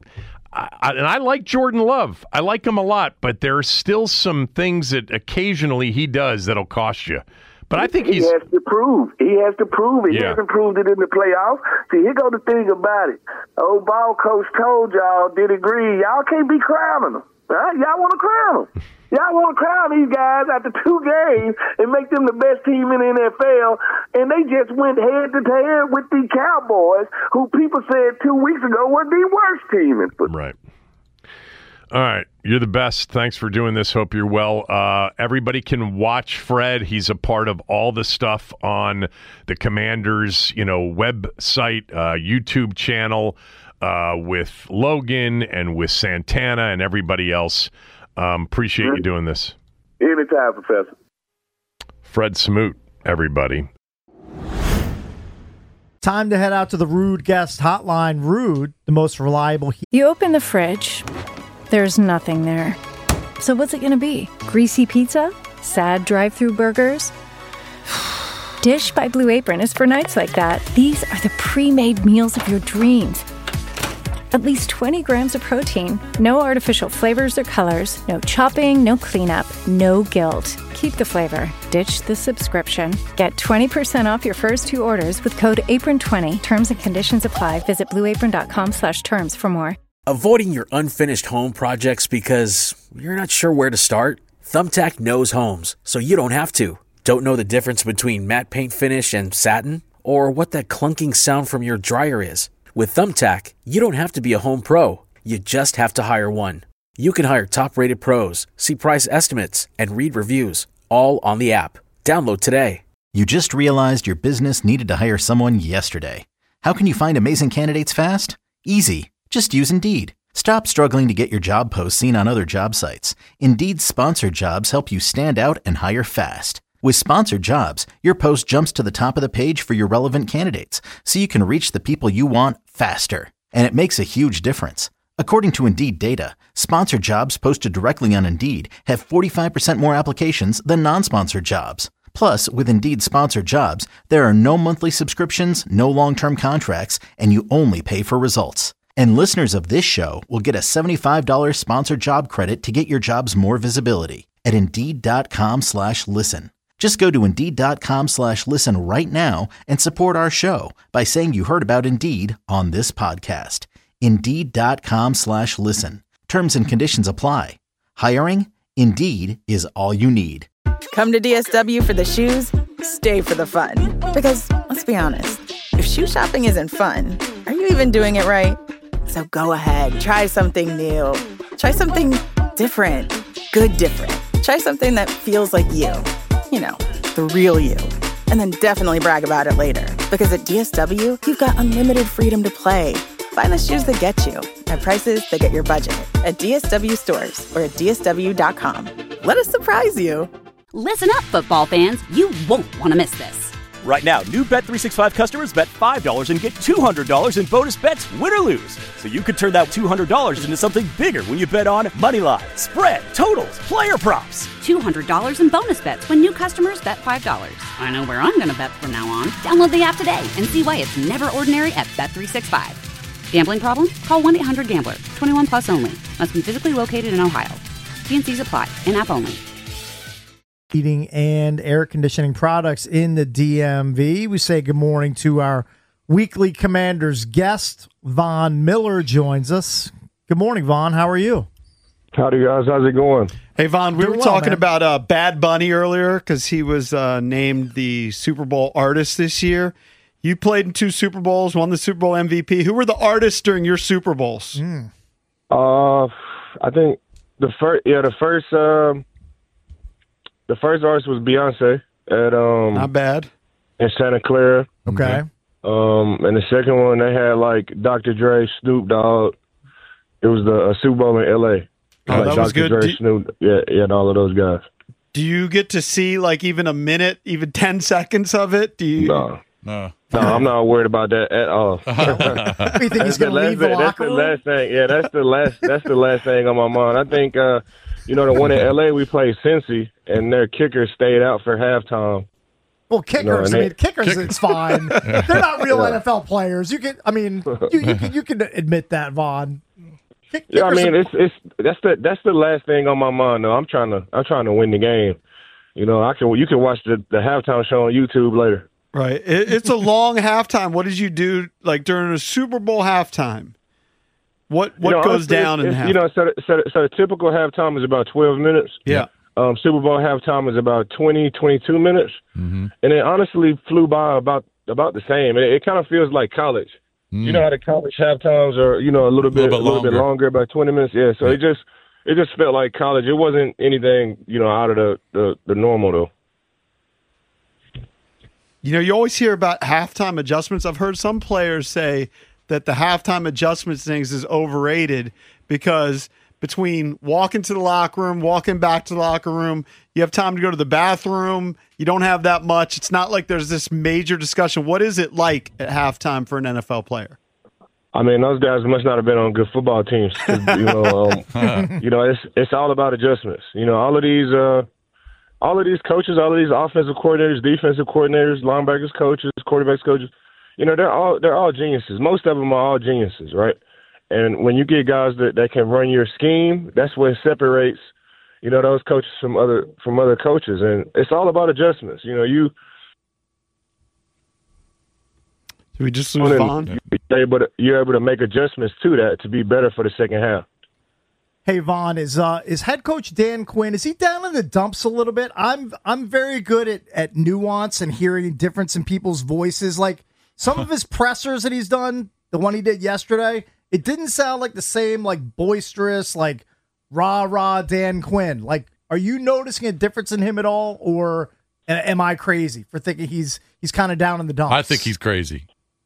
I, and I like Jordan Love. I like him a lot, but there are still some things that occasionally he does that'll cost you. But I think he he's... has to prove. He has to prove it. Yeah. He hasn't proved it in the playoffs. See, here go the thing about it. Old ball coach told y'all, did agree, y'all can't be crowning them. Right? Y'all want to crown them. Y'all want to crown these guys after two games and make them the best team in the N F L, and they just went head-to-head with the Cowboys, who people said two weeks ago were the worst team in football. Right. All right. You're the best. Thanks for doing this. Hope you're well. Uh, everybody can watch Fred. He's a part of all the stuff on the Commanders, you know, website, uh, YouTube channel, uh, with Logan and with Santana and everybody else. Um, appreciate you doing this. Anytime, Professor. Fred Smoot, everybody. Time to head out to the Rude Guest Hotline. Rude, the most reliable. He- you open the fridge, there's nothing there. So what's it going to be? Greasy pizza? Sad drive-thru burgers? Dish by Blue Apron is for nights like that. These are the pre-made meals of your dreams. At least twenty grams of protein, no artificial flavors or colors, no chopping, no cleanup, no guilt. Keep the flavor. Ditch the subscription. Get twenty percent off your first two orders with code apron twenty. Terms and conditions apply. Visit blueapron.com slash terms for more. Avoiding your unfinished home projects because you're not sure where to start? Thumbtack knows homes, so you don't have to. Don't know the difference between matte paint finish and satin? Or what that clunking sound from your dryer is? With Thumbtack, you don't have to be a home pro. You just have to hire one. You can hire top-rated pros, see price estimates, and read reviews, all on the app. Download today. You just realized your business needed to hire someone yesterday. How can you find amazing candidates fast? Easy. Just use Indeed. Stop struggling to get your job posts seen on other job sites. Indeed's sponsored jobs help you stand out and hire fast. With sponsored jobs, your post jumps to the top of the page for your relevant candidates, so you can reach the people you want faster. And it makes a huge difference. According to Indeed data, sponsored jobs posted directly on Indeed have forty-five percent more applications than non-sponsored jobs. Plus, with Indeed sponsored jobs, there are no monthly subscriptions, no long-term contracts, and you only pay for results. And listeners of this show will get a seventy-five dollars sponsored job credit to get your jobs more visibility at Indeed.com slash listen. Just go to Indeed.com slash listen right now and support our show by saying you heard about Indeed on this podcast. Indeed.com slash listen. Terms and conditions apply. Hiring? Indeed is all you need. Come to D S W for the shoes, stay for the fun. Because, let's be honest, if shoe shopping isn't fun, are you even doing it right? So go ahead, try something new. Try something different. Good different. Try something that feels like you. You know, the real you. And then definitely brag about it later. Because at D S W, you've got unlimited freedom to play. Find the shoes that get you at prices that get your budget at D S W stores or at D S W dot com. Let us surprise you. Listen up, football fans. You won't want to miss this. Right now, new Bet three sixty-five customers bet five dollars and get two hundred dollars in bonus bets, win or lose. So you could turn that two hundred dollars into something bigger when you bet on money line, spread, totals, player props. two hundred dollars in bonus bets when new customers bet five dollars. I know where I'm going to bet from now on. Download the app today and see why it's never ordinary at Bet three sixty-five. Gambling problem? Call one eight hundred gambler. twenty-one plus only. Must be physically located in Ohio. T N Cs apply. In-app only. Heating and air conditioning products in the D M V. We say good morning to our weekly Commander's guest. Von Miller joins us. Good morning, Von. How are you? Howdy, guys. How's it going? Hey, Von, we Doing were well, talking man. about uh, Bad Bunny earlier because he was uh, named the Super Bowl artist this year. You played in two Super Bowls, won the Super Bowl M V P. Who were the artists during your Super Bowls? Mm. Uh, I think the first, yeah, the first, um, the first artist was Beyonce at um, Not bad. in Santa Clara. Okay. Um, and the second one they had like Doctor Dre, Snoop Dogg. It was the uh, Super Bowl in L A. Oh, like that was Doctor good. Dre, Do- Snoop, yeah, yeah, and all of those guys. Do you get to see like even a minute, even ten seconds of it? Do you? No. No. No, I'm not worried about that at all. You think he's going to leave the That's locker the room? last thing. Yeah, that's the last. That's the last thing on my mind. I think, uh, you know, the one in L A we played Cincy, and their kicker stayed out for halftime. Well, kickers. No, and I mean, they- kickers. Kick- It's fine. They're not real Yeah. N F L players. You can. I mean, you, you can. You can admit that, Vaughn. Kick, Yeah, I kickers mean, are- it's it's that's the that's the last thing on my mind. Though I'm trying to I'm trying to win the game. You know, I can you can watch the the halftime show on YouTube later. Right. It, it's a long halftime. What did you do like during a Super Bowl halftime? What what You know, goes honestly, down in it's, halftime? it's, You know, so the, so, the, so the typical halftime is about twelve minutes. Yeah. Um, Super Bowl halftime is about twenty, twenty-two minutes, Mm-hmm. and it honestly flew by about about the same. It, it kind of feels like college. You know how the college half times are, you know, a little bit, Little a bit little bit longer. longer, about twenty minutes. Yeah, so it just, it just felt like college. It wasn't anything, you know, out of the the, the normal though. You know, you always hear about halftime adjustments. I've heard some players say that the halftime adjustments things is overrated because between walking to the locker room, walking back to the locker room, you have time to go to the bathroom. You don't have that much. It's not like there's this major discussion. What is it like at halftime for an N F L player? I mean, those guys must not have been on good football teams. 'Cause, you know, um, you know, it's it's all about adjustments. You know, all of these, uh, all of these coaches, all of these offensive coordinators, defensive coordinators, linebackers coaches, quarterbacks coaches. You know, they're all they're all geniuses. Most of them are all geniuses, right? And when you get guys that, that can run your scheme, that's what separates, you know, those coaches from other from other coaches. And it's all about adjustments. You know, you. Did we just lose Vaughn? You're able to, you're able to make adjustments to that to be better for the second half. Hey Vaughn, is uh is head coach Dan Quinn, is he down in the dumps a little bit? I'm I'm very good at, at nuance and hearing difference in people's voices. Like some of his pressers that he's done, the one he did yesterday, it didn't sound like the same like boisterous, like rah rah Dan Quinn. Like, are you noticing a difference in him at all, or a- am I crazy for thinking he's he's kind of down in the dumps? I think he's crazy.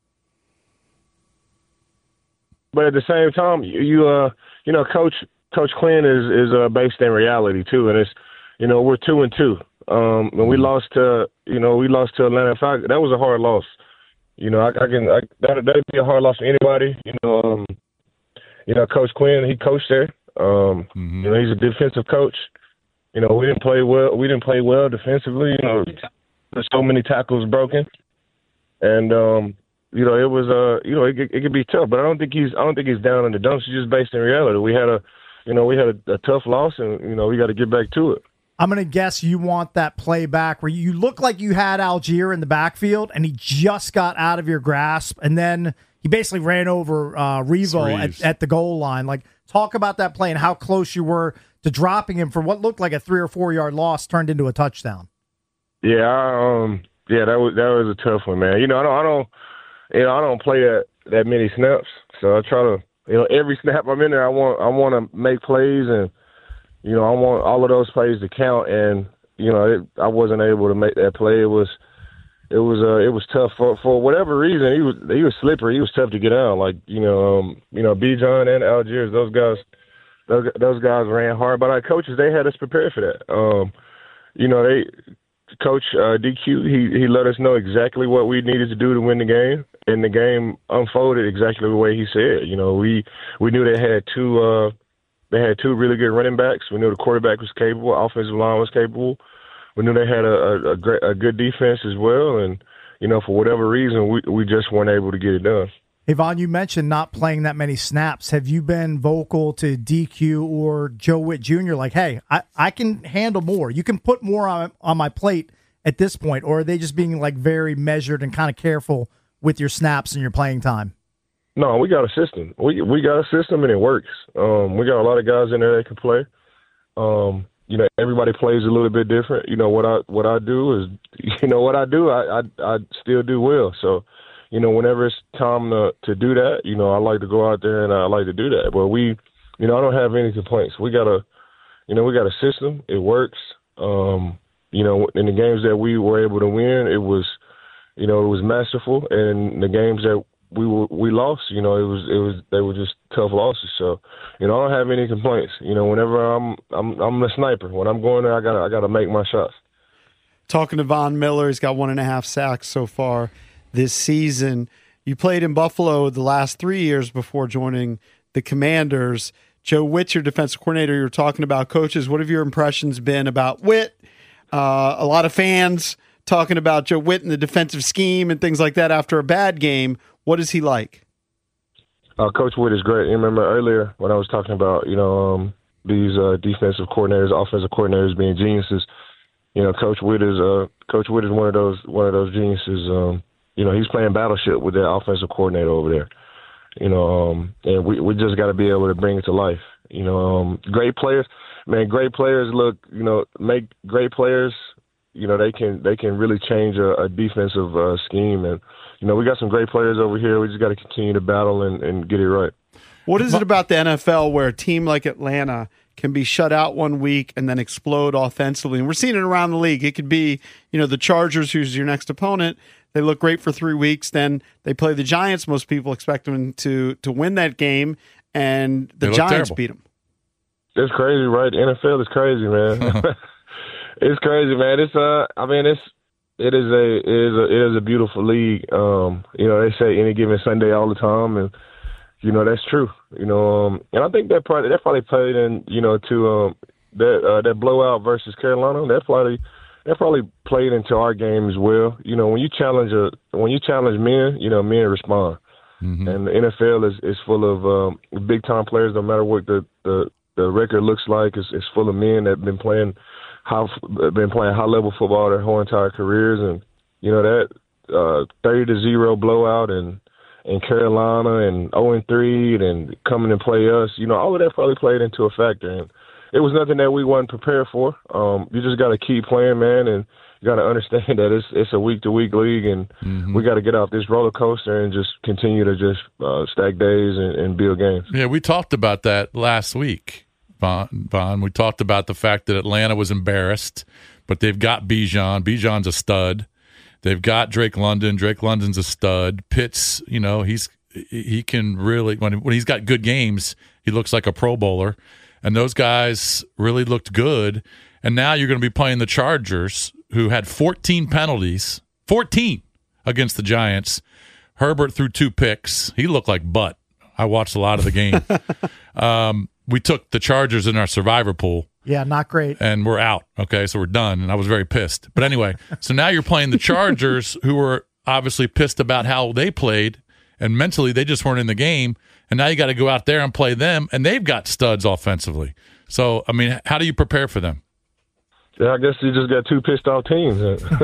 But at the same time, you, you uh, you know, Coach Coach Quinn is is uh, based in reality too, and it's, you know, we're two and two. Um, and we lost to, you know, we lost to Atlanta Falcons. That was a hard loss. You know, I, I can I, that that'd be a hard loss for anybody. You know, um, you know, Coach Quinn, he coached there. Um, Mm-hmm. You know, he's a defensive coach. You know, we didn't play well. We didn't play well defensively. You know, there's so many tackles broken, and um, you know, it was uh, you know, it, it could be tough. But I don't think he's I don't think he's down in the dumps. He's just based in reality. We had a, you know, we had a, a tough loss, and you know, we got to get back to it. I'm going to guess you want that play back where you look like you had Algier in the backfield and he just got out of your grasp, and then he basically ran over uh, Revo at, Reeves. at the goal line. Like, talk about that play and how close you were to dropping him for what looked like a three or four yard loss turned into a touchdown. Yeah, I, um, yeah, that was that was a tough one, man. You know, I don't, I don't, you know, I don't play that that many snaps, so I try to, you know, every snap I'm in there, I want, I want to make plays, and you know, I want all of those plays to count. And you know, it, I wasn't able to make that play. It was, it was, uh, it was tough for for whatever reason. He was, he was slippery. He was tough to get out. Like you know, um, you know, Bijan and Algiers, those guys, those those guys ran hard. But our coaches, they had us prepared for that. Um, you know, they. Coach uh, D Q, he, he let us know exactly what we needed to do to win the game, and the game unfolded exactly the way he said. You know, we we knew they had two uh, they had two really good running backs. We knew the quarterback was capable, offensive line was capable. We knew they had a a, a, great, a good defense as well, and you know, for whatever reason, we we just weren't able to get it done. Hey, Von, you mentioned not playing that many snaps. Have you been vocal to D Q or Joe Witt Junior like, hey, I, I can handle more. You can put more on, on my plate at this point, or are they just being like very measured and kind of careful with your snaps and your playing time? No, we got a system. We we got a system, and it works. Um, we got a lot of guys in there that can play. Um, you know, everybody plays a little bit different. You know, what I what I do is, you know, what I do, I I, I still do well. So, you know, whenever it's time to, to do that, you know, I like to go out there and I like to do that. But we, you know, I don't have any complaints. We got a, you know, we got a system. It works. Um, you know, in the games that we were able to win, it was, you know, it was masterful. And the games that we were, we lost, you know, it was, it was, they were just tough losses. So, you know, I don't have any complaints. You know, whenever I'm, I'm, I'm a sniper. When I'm going there, I gotta, I gotta make my shots. Talking to Von Miller, he's got one and a half sacks so far this season. You played in Buffalo the last three years before joining the Commanders. Joe Witt, your defensive coordinator, you were talking about coaches. What have your impressions been about Witt? Uh, a lot of fans talking about Joe Witt and the defensive scheme and things like that after a bad game. What is he like? Uh, Coach Witt is great. You remember earlier when I was talking about, you know, um, these uh, defensive coordinators, offensive coordinators being geniuses. You know, Coach Witt is uh, Coach Witt is one of those one of those geniuses. Um, You know, he's playing battleship with that offensive coordinator over there. You know, um, and we we just got to be able to bring it to life. You know, um, great players, man. Great players look, you know, make great players. You know, they can they can really change a, a defensive uh, scheme. And you know, we got some great players over here. We just got to continue to battle and, and get it right. What is it about the N F L where a team like Atlanta can be shut out one week and then explode offensively? And we're seeing it around the league. It could be, you know, the Chargers, who's your next opponent. They look great for three weeks. Then they play the Giants. Most people expect them to to win that game, and the Giants terrible. beat them. It's crazy, right? The N F L is crazy, man. It's crazy, man. It's uh, I mean, it's it is a it is a it is a beautiful league. Um, you know, they say any given Sunday all the time, and you know that's true. You know, um, and I think that probably that probably played in, you know, to um that uh, that blowout versus Carolina. That probably. That probably played into our game as well. You know, when you challenge a when you challenge men, you know, men respond. Mm-hmm. And the N F L is, is full of um, big time players. No matter what the, the, the record looks like, it's, it's full of men that have been playing high been playing high level football their whole entire careers. And you know that uh, thirty to zero blowout and in Carolina and zero and three and coming and play us. You know, all of that probably played into a factor. And it was nothing that we wasn't prepared for. Um, you just got to keep playing, man, and you got to understand that it's it's a week-to-week league, and mm-hmm. we got to get off this roller coaster and just continue to just uh, stack days and, and build games. Yeah, we talked about that last week, Von. Von. We talked about the fact that Atlanta was embarrassed, but they've got Bijan. Bijan's a stud. They've got Drake London. Drake London's a stud. Pitts, you know, he's he can really when when he's got good games, he looks like a Pro Bowler. And those guys really looked good. And now you're going to be playing the Chargers, who had fourteen penalties, fourteen against the Giants. Herbert threw two picks. He looked like butt. I watched a lot of the game. um, we took the Chargers in our survivor pool. Yeah, not great. And we're out. Okay, so we're done. And I was very pissed. But anyway, so now you're playing the Chargers, who were obviously pissed about how they played. And mentally, they just weren't in the game. And now you got to go out there and play them, and they've got studs offensively. So, I mean, how do you prepare for them? Yeah, I guess you just got two pissed off teams.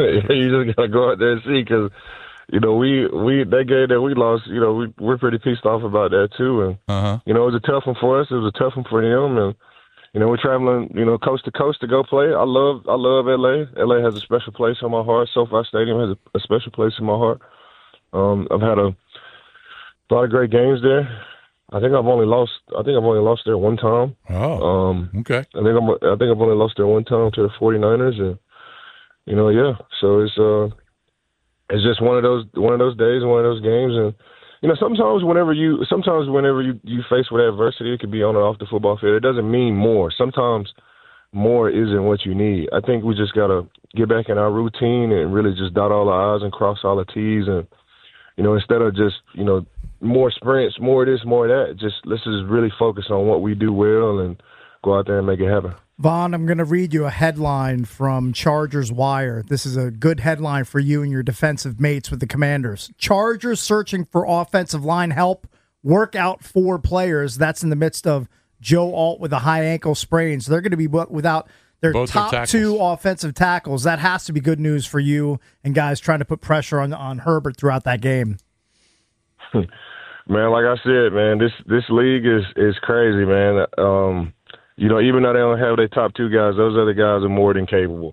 You just got to go out there and see because, you know, we, we that game that we lost, you know, we, we're pretty pissed off about that too. And, uh-huh. you know, it was a tough one for us. It was a tough one for them. And, you know, we're traveling, you know, coast to coast to go play. I love, I love L A. L A has a special place in my heart. SoFi Stadium has a, a special place in my heart. Um, I've had a, a lot of great games there. I think I've only lost. I think I've only lost there one time. Oh, um, okay. I think I'm. I think I've only lost there one time to the 49ers, and you know, yeah. So it's uh, it's just one of those one of those days, one of those games, and you know, sometimes whenever you, sometimes whenever you you face with adversity, it could be on and off the football field. It doesn't mean more. Sometimes more isn't what you need. I think we just gotta get back in our routine and really just dot all the I's and cross all the T's, and you know, instead of just you know. more sprints, more of this, more of that. Just let's just really focus on what we do well and go out there and make it happen. Vaughn, I'm going to read you a headline from Chargers Wire. This is a good headline for you and your defensive mates with the Commanders. Chargers searching for offensive line help. Work out four players. That's in the midst of Joe Alt with a high ankle sprain. So they're going to be without their Both their top tackles. two offensive tackles. That has to be good news for you and guys trying to put pressure on on Herbert throughout that game. Man, like I said, man, this this league is is crazy, man. Um, you know, even though they don't have their top two guys, those other guys are more than capable.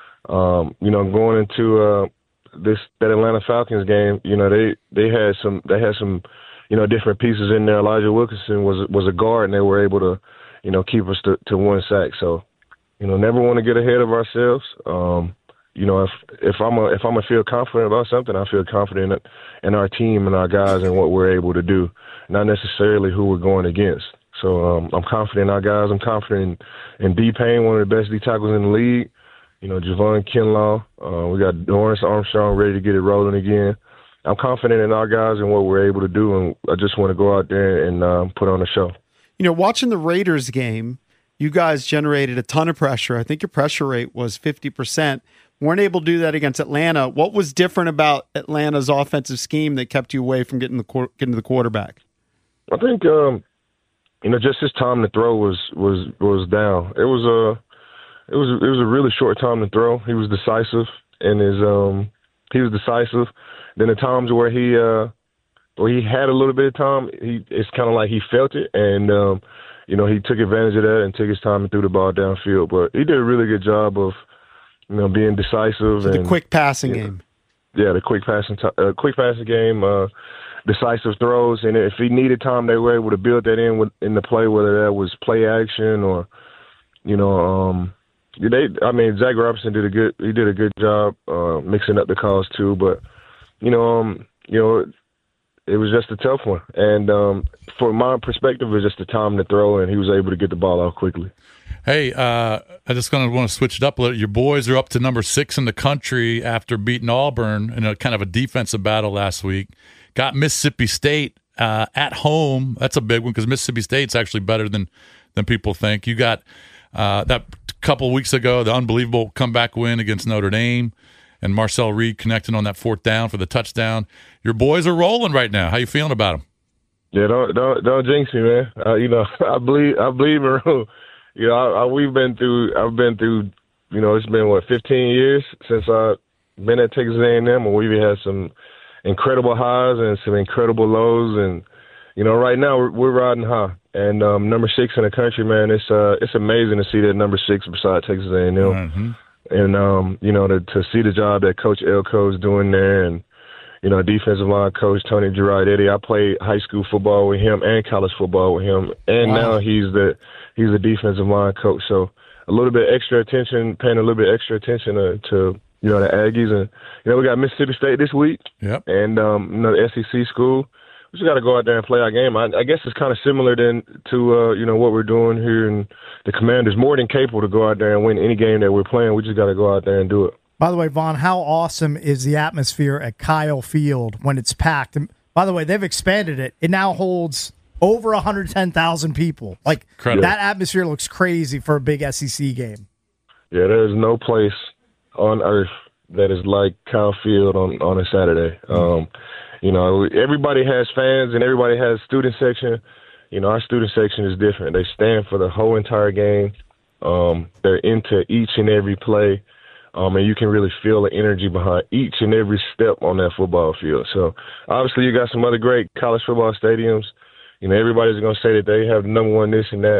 Um, you know, going into uh, this that Atlanta Falcons game, you know, they they had some they had some you know different pieces in there. Elijah Wilkinson was was a guard, and they were able to you know keep us to, to one sack. So, you know, never want to get ahead of ourselves. Um, You know, if if I'm a, if I'm gonna feel confident about something, I feel confident in, in our team and our guys and what we're able to do, not necessarily who we're going against. So um, I'm confident in our guys. I'm confident in, in D Payne, one of the best D tackles in the league. You know, Javon Kinlaw. Uh, we got Dorrance Armstrong ready to get it rolling again. I'm confident in our guys and what we're able to do, and I just want to go out there and uh, put on a show. You know, watching the Raiders game, you guys generated a ton of pressure. I think your pressure rate was fifty percent. Weren't able to do that against Atlanta. What was different about Atlanta's offensive scheme that kept you away from getting the getting to the quarterback? I think um, you know just his time to throw was was was down. It was a it was it was a really short time to throw. He was decisive in his um he was decisive. Then the times where he uh where he had a little bit of time, he it's kind of like he felt it, and um, you know he took advantage of that and took his time and threw the ball downfield. But he did a really good job of. You know, being decisive so and the quick passing you know, game. Yeah, the quick passing, t- uh, quick passing game, uh, decisive throws, and if he needed time, they were able to build that in with, in the play, whether that was play action or, you know, um, they. I mean, Zach Robinson did a good. He did a good job uh, mixing up the calls too, but you know, um, you know, it was just a tough one, and um, from my perspective, it was just the time to throw, and he was able to get the ball out quickly. Hey, uh, I just kind of want to switch it up a little. Your boys are up to number six in the country after beating Auburn in a kind of a defensive battle last week. Got Mississippi State uh, at home. That's a big one because Mississippi State's actually better than than people think. You got uh, that couple weeks ago, the unbelievable comeback win against Notre Dame, and Marcel Reed connecting on that fourth down for the touchdown. Your boys are rolling right now. How you feeling about them? Yeah, don't don't don't jinx me, man. Uh, you know, I believe I believe in. You know, I, I, we've been through. I've been through. You know, it's been what fifteen years since I've been at Texas A and M, and we've had some incredible highs and some incredible lows. And you know, right now we're, we're riding high. And um, number six in the country, man, it's uh, it's amazing to see that number six beside Texas A and M. Mm-hmm. And um, you know, to to see the job that Coach Elko is doing there, and you know, defensive line coach Tony Girardetti. I played high school football with him and college football with him, and wow. now he's the he's the defensive line coach. So a little bit extra attention, paying a little bit extra attention to, to you know the Aggies, and you know we got Mississippi State this week, yep. and um, you know the S E C school. We just got to go out there and play our game. I, I guess it's kind of similar then to uh, you know what we're doing here, and the Commanders more than capable to go out there and win any game that we're playing. We just got to go out there and do it. By the way, Vaughn, how awesome is the atmosphere at Kyle Field when it's packed? And by the way, they've expanded it. It now holds over one hundred ten thousand people. Like, Incredible. That atmosphere looks crazy for a big S E C game. Yeah, there's no place on earth that is like Kyle Field on, on a Saturday. Um, you know, everybody has fans and everybody has student section. You know, our student section is different. They stand for the whole entire game. Um, they're into each and every play. Um, and you can really feel the energy behind each and every step on that football field. So, obviously, you got some other great college football stadiums. You know, everybody's going to say that they have the number one this and that.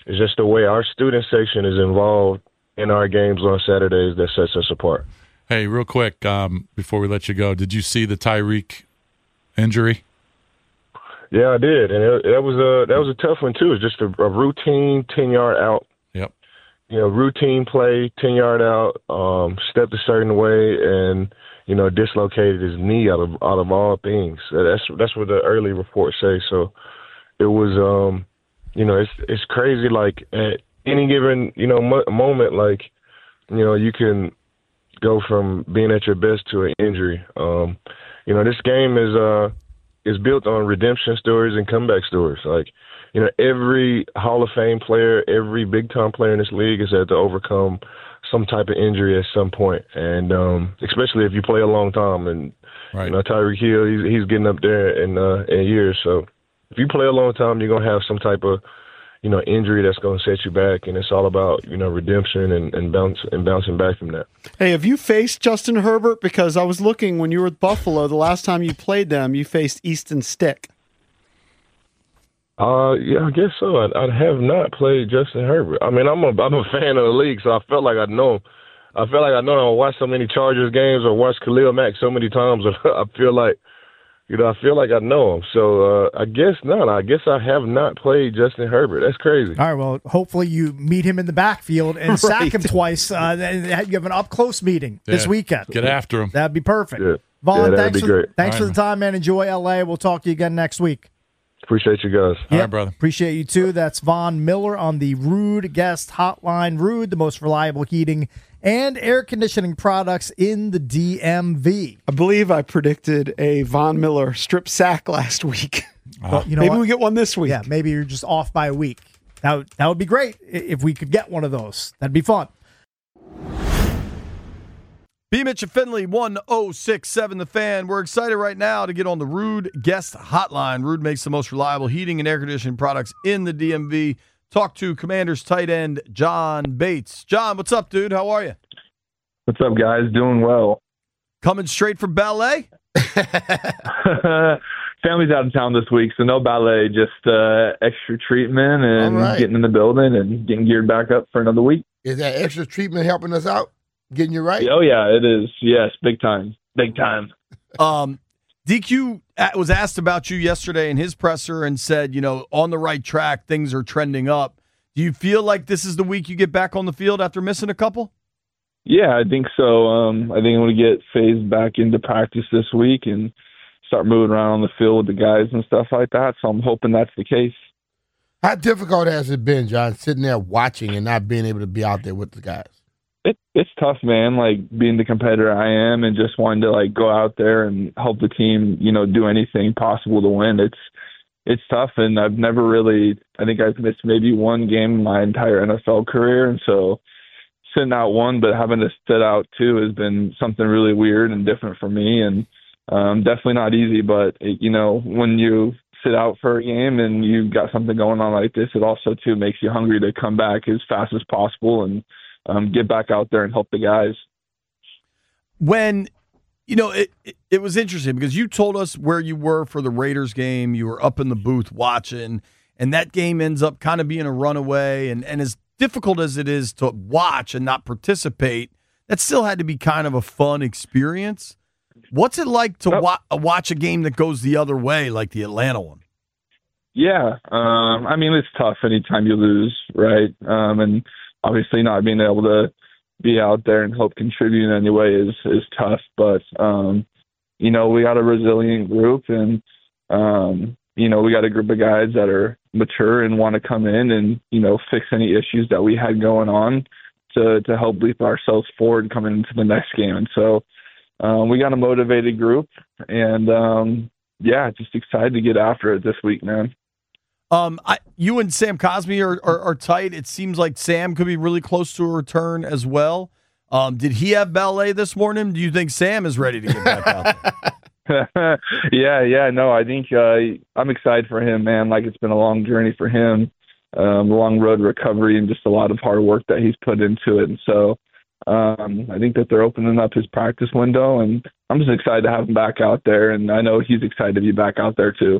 it's just the way our student section is involved in our games on Saturdays that sets us apart. Hey, real quick, um, before we let you go, did you see the Tyreek injury? Yeah, I did, and it, it was a that was a tough one too. It's just a, a routine ten yard out. Yep. You know, routine play, ten yard out, um, stepped a certain way, and you know, dislocated his knee out of out of all things. That's that's what the early reports say. So it was, um, you know, it's it's crazy. Like at any given you know mo- moment, like you know, you can go from being at your best to an injury. Um, you know, this game is uh. is built on redemption stories and comeback stories. Like, you know, every Hall of Fame player, every big-time player in this league has had to overcome some type of injury at some point. And um, especially if you play a long time. And, right. you know, Tyreek Hill, he's, he's getting up there in, uh, in years. So if you play a long time, you're going to have some type of, you know, injury that's going to set you back. And it's all about, you know, redemption and, and, bounce, and bouncing back from that. Hey, have you faced Justin Herbert? Because I was looking when you were with Buffalo, the last time you played them, you faced Easton Stick. Uh, yeah, I guess so. I, I have not played Justin Herbert. I mean, I'm a I'm a fan of the league, so I felt like I know him. I feel like I know him. I watched so many Chargers games or watched Khalil Mack so many times. I feel like, you know, I feel like I know him. So uh, I guess not. I guess I have not played Justin Herbert. That's crazy. All right, well, hopefully you meet him in the backfield and sack Right. him twice. Uh, and you have an up-close meeting Yeah, this weekend. get after him. That'd be perfect. Yeah. Vaughn, Yeah, that'd thanks, be for, great. thanks All for right, the time, man. Enjoy L A. We'll talk to you again next week. Appreciate you guys. All right, brother. Appreciate you, too. That's Vaughn Miller on the Rude Guest Hotline. Rude, the most reliable heating and air conditioning products in the D M V. I believe I predicted a Von Miller strip sack last week. Well, you know Maybe what? we get one this week. Yeah, maybe you're just off by a week. That would, that would be great i- if we could get one of those. That'd be fun. B. Mitch and Finley, one oh six point seven The Fan. We're excited right now to get on the Rude Guest Hotline. Rude makes the most reliable heating and air conditioning products in the D M V. Talk to Commanders tight end John Bates. John, what's up, dude? How are you? What's up, guys? Doing well. Coming straight from ballet? Family's out of town this week, so no ballet, just uh, extra treatment and All right. getting in the building and getting geared back up for another week. Is that extra treatment helping us out? Getting you right? Oh, yeah, it is. Yes, big time. Big time. Um, D Q was asked about you yesterday in his presser and said, you know, on the right track, things are trending up. Do you feel like this is the week you get back on the field after missing a couple? Yeah, I think so. Um, I think I'm going to get phased back into practice this week and start moving around on the field with the guys and stuff like that. So I'm hoping that's the case. How difficult has it been, John, sitting there watching and not being able to be out there with the guys? It, it's tough, man, like being the competitor I am and just wanting to like go out there and help the team, you know, do anything possible to win. It's it's tough, and I've never really, I think I've missed maybe one game in my entire N F L career, and so sitting out one, but having to sit out two has been something really weird and different for me, and um, definitely not easy, but, it, you know, when you sit out for a game and you've got something going on like this, it also, too, makes you hungry to come back as fast as possible and Um, get back out there and help the guys. When, you know, it, it it was interesting because you told us where you were for the Raiders game. You were up in the booth watching, and that game ends up kind of being a runaway. And, and as difficult as it is to watch and not participate, that still had to be kind of a fun experience. What's it like to wa- watch a game that goes the other way, like the Atlanta one? Yeah, um, I mean, it's tough anytime you lose, right? Um, and obviously not being able to be out there and help contribute in any way is, is tough. But, um, you know, we got a resilient group and, um, you know, we got a group of guys that are mature and want to come in and, you know, fix any issues that we had going on to, to help leap ourselves forward coming into the next game. And so um, we got a motivated group and, um, yeah, just excited to get after it this week, man. Um, I, you and Sam Cosmi are, are, are tight. It seems like Sam could be really close to a return as well. Um, did he have ballet this morning? Do you think Sam is ready to get back out there? yeah, yeah, no, I think uh, I'm excited for him, man. Like it's been a long journey for him, um, long road recovery, and just a lot of hard work that he's put into it. And so um, I think that they're opening up his practice window, and I'm just excited to have him back out there. And I know he's excited to be back out there too.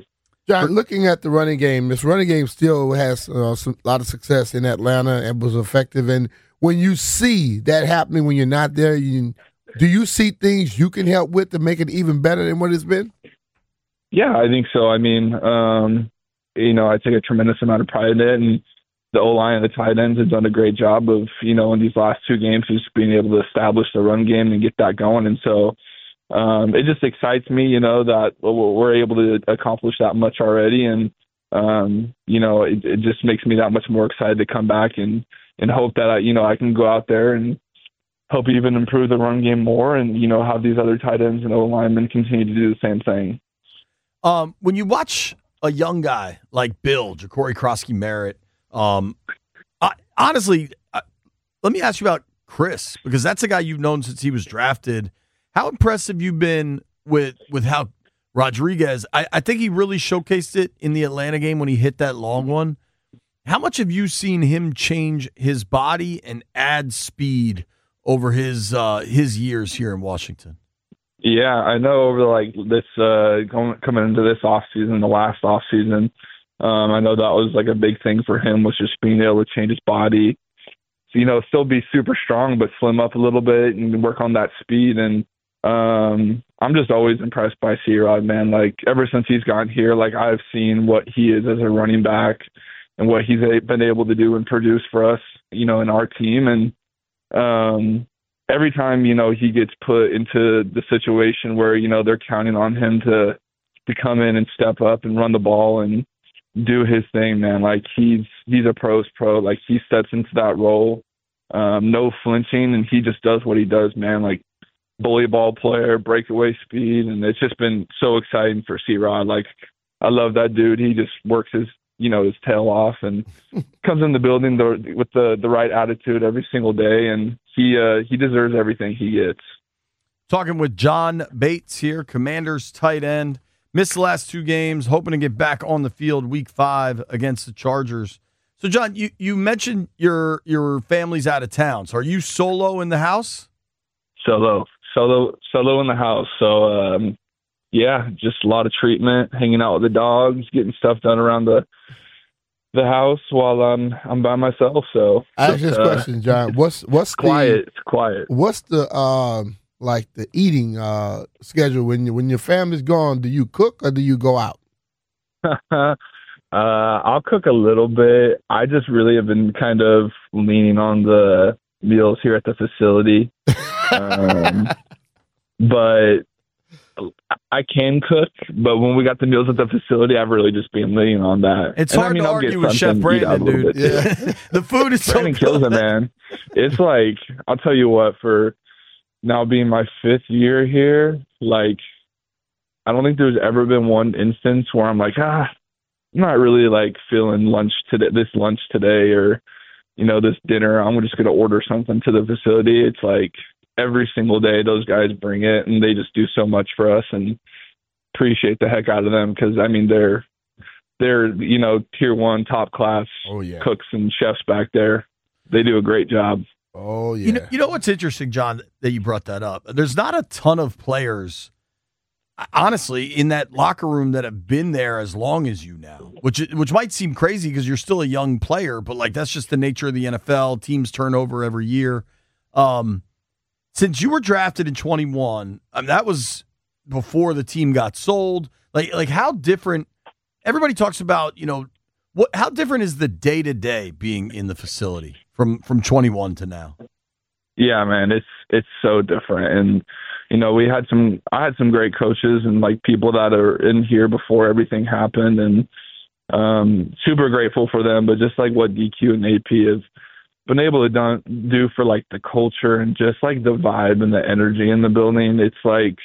John, looking at the running game, this running game still has uh, some, a lot of success in Atlanta and was effective. And when you see that happening when you're not there, you, do you see things you can help with to make it even better than what it's been? Yeah, I think so. I mean, um, you know, I take a tremendous amount of pride in it, and the O-line and the tight ends have done a great job of, you know, in these last two games, just being able to establish the run game and get that going. And so um, it just excites me, you know, that we're able to accomplish that much already. And, um, you know, it, it just makes me that much more excited to come back and, and hope that, I, you know, I can go out there and help even improve the run game more and, you know, have these other tight ends and O-linemen continue to do the same thing. Um, when you watch a young guy like Bill, Ja'Cory Krosky-Merritt, um, I, honestly, I, let me ask you about Chris, because that's a guy you've known since he was drafted. How impressed have you been with with how Rodriguez, I, I think he really showcased it in the Atlanta game when he hit that long one. How much have you seen him change his body and add speed over his uh, his years here in Washington? Yeah, I know over like this uh, going, coming into this offseason, the last offseason, um, I know that was like a big thing for him, was just being able to change his body, you know, still be super strong, but slim up a little bit and work on that speed. And um, I'm just always impressed by C-Rod, man. Like ever since he's gotten here, like I've seen what he is as a running back and what he's been able to do and produce for us, you know, in our team. And um, every time, you know, he gets put into the situation where, you know, they're counting on him to, to come in and step up and run the ball and do his thing, man. Like he's, he's a pro's pro. Like he steps into that role, um, no flinching, and he just does what he does, man. Like bully ball player, breakaway speed. And it's just been so exciting for C-Rod. Like I love that dude. He just works his, you know, his tail off and comes in the building the, with the, the right attitude every single day. And he, uh, he deserves everything he gets. Talking with John Bates here, Commanders tight end. Missed the last two games, hoping to get back on the field week five against the Chargers. So, John, you, you mentioned your your family's out of town. So are you solo in the house? Solo. Solo solo in the house. So, um, yeah, just a lot of treatment, hanging out with the dogs, getting stuff done around the the house while I'm I'm by myself. So I ask this uh, question, John. What's what's quiet? The, it's quiet. What's the um like the eating uh schedule when you, when your family's gone? Do you cook or do you go out? uh, I'll cook a little bit. I just really have been kind of leaning on the meals here at the facility, um, but I can cook. But when we got the meals at the facility, I've really just been leaning on that. It's and hard I mean, to I'll argue get with Chef Brandon, dude. Yeah. The food is Brandon so kills good. it, man. It's like, I'll tell you what, for now being my fifth year here, like, I don't think there's ever been one instance where I'm like, ah, I'm not really like feeling lunch today, this lunch today, or, you know, this dinner. I'm just going to order something to the facility. It's like every single day those guys bring it, and they just do so much for us, and appreciate the heck out of them. Cause I mean, they're, they're, you know, tier one top class oh, yeah. cooks and chefs back there. They do a great job. Oh, yeah. You know, you know what's interesting, John, that you brought that up? There's not a ton of players, honestly, in that locker room that have been there as long as you now, which which might seem crazy because you're still a young player, but, like, that's just the nature of the N F L. Teams turn over every year. Um, since you were drafted in twenty-one, I mean, that was before the team got sold. Like, like how different – everybody talks about, you know, what? How different is the day-to-day being in the facility from, from twenty-one to now? Yeah, man, it's it's so different. And, you know, we had some I had some great coaches and, like, people that are in here before everything happened, and um, super grateful for them. But just like what D Q and A P have been able to done, do for, like, the culture and just, like, the vibe and the energy in the building, it's like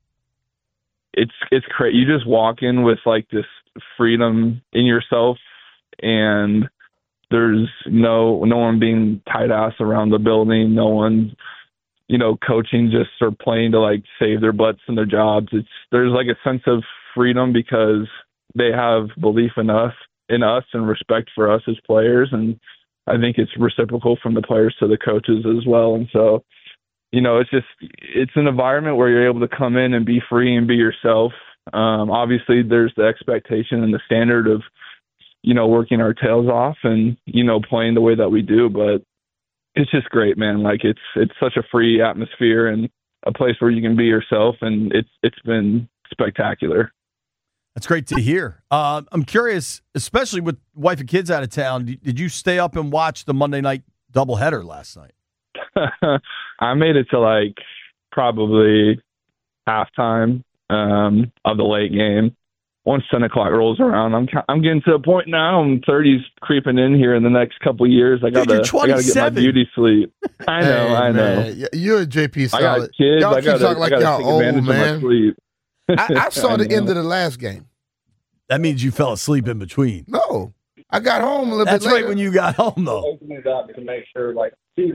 it's it's crazy. You just walk in with, like, this freedom in yourself, and there's no no one being tight ass around the building. No one, you know, coaching just or playing to, like, save their butts in their jobs. It's there's like a sense of freedom because they have belief in us, in us, and respect for us as players. And I think it's reciprocal from the players to the coaches as well. And so, you know, it's just it's an environment where you're able to come in and be free and be yourself. Um, obviously, there's the expectation and the standard of, you know, working our tails off and, you know, playing the way that we do. But it's just great, man. Like it's it's such a free atmosphere and a place where you can be yourself, and it's it's been spectacular. That's great to hear. Uh, I'm curious, especially with wife and kids out of town, did you stay up and watch the Monday night doubleheader last night? I made it to like probably halftime um, of the late game. Once ten o'clock rolls around, I'm I'm getting to a point now. I'm thirties creeping in here in the next couple of years. I gotta I gotta get my beauty sleep. I know, Hey, I know. man, you're a J P I got solid. kids. Y'all I keep gotta, talking like I gotta y'all take old, advantage man. of my sleep. I, I saw I the know. end of the last game. That means you fell asleep in between. No, I got home a little That's bit right later. when you got home, though. Open it up to make sure, like,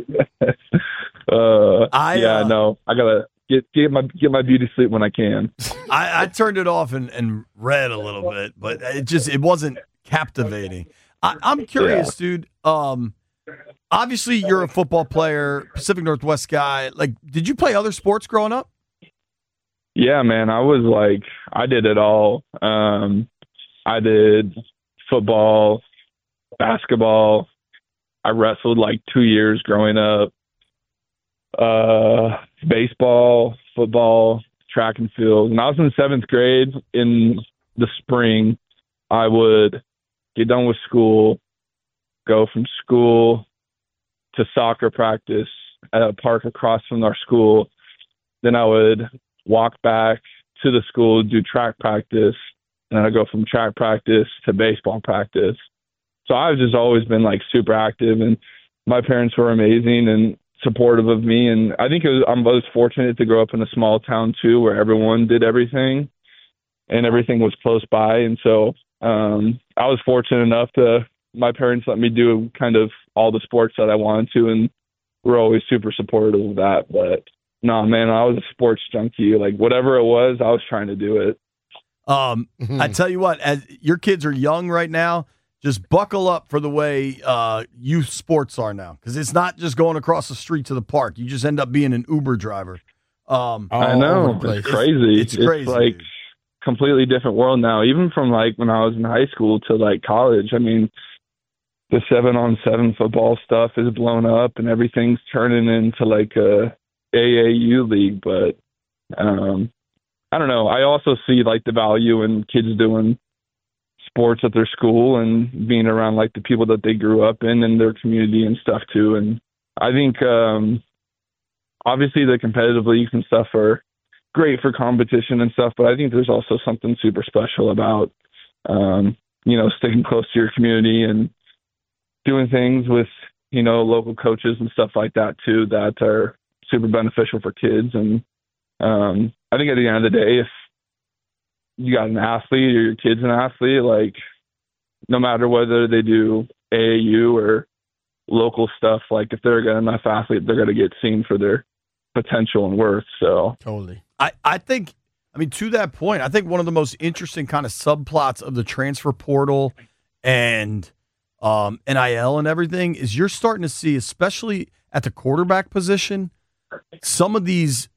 uh, I, yeah, uh, no, I gotta get get my get my beauty sleep when I can. I, I turned it off and, and read a little bit, but it just it wasn't captivating. I, I'm curious, dude. Um, obviously, you're a football player, Pacific Northwest guy. Like, did you play other sports growing up? Yeah, man, I was like, I did it all. Um, I did football, basketball. I wrestled like two years growing up. Uh, baseball, football, track and field. When I was in seventh grade in the spring, I would get done with school, go from school to soccer practice at a park across from our school. Then I would walk back to the school, do track practice, and I'd go from track practice to baseball practice. So I've just always been like super active, and my parents were amazing and supportive of me. And I think it was, I was fortunate to grow up in a small town too, where everyone did everything and everything was close by. And so um, I was fortunate enough to, my parents let me do kind of all the sports that I wanted to, and we're always super supportive of that. But no, man, I was a sports junkie. Like whatever it was, I was trying to do it. Um, I tell you what, as your kids are young right now, just buckle up for the way uh, youth sports are now, because it's not just going across the street to the park. You just end up being an Uber driver. Um, I know. It's crazy. It's, it's crazy. It's like dude. completely different world now, even from like when I was in high school to like college. I mean, the seven on seven football stuff is blown up and everything's turning into like a A A U league. But um, I don't know. I also see like the value in kids doing sports at their school and being around like the people that they grew up in and their community and stuff too. And I think um, obviously the competitive leagues and stuff are great for competition and stuff, but I think there's also something super special about, um, you know, sticking close to your community and doing things with, you know, local coaches and stuff like that too, that are super beneficial for kids. And um, I think at the end of the day, if you got an athlete or your kid's an athlete, like no matter whether they do A A U or local stuff, like if they're a good enough athlete, they're going to get seen for their potential and worth. So totally. I, I think, I mean, to that point, I think one of the most interesting kind of subplots of the transfer portal and um, N I L and everything is you're starting to see, especially at the quarterback position, some of these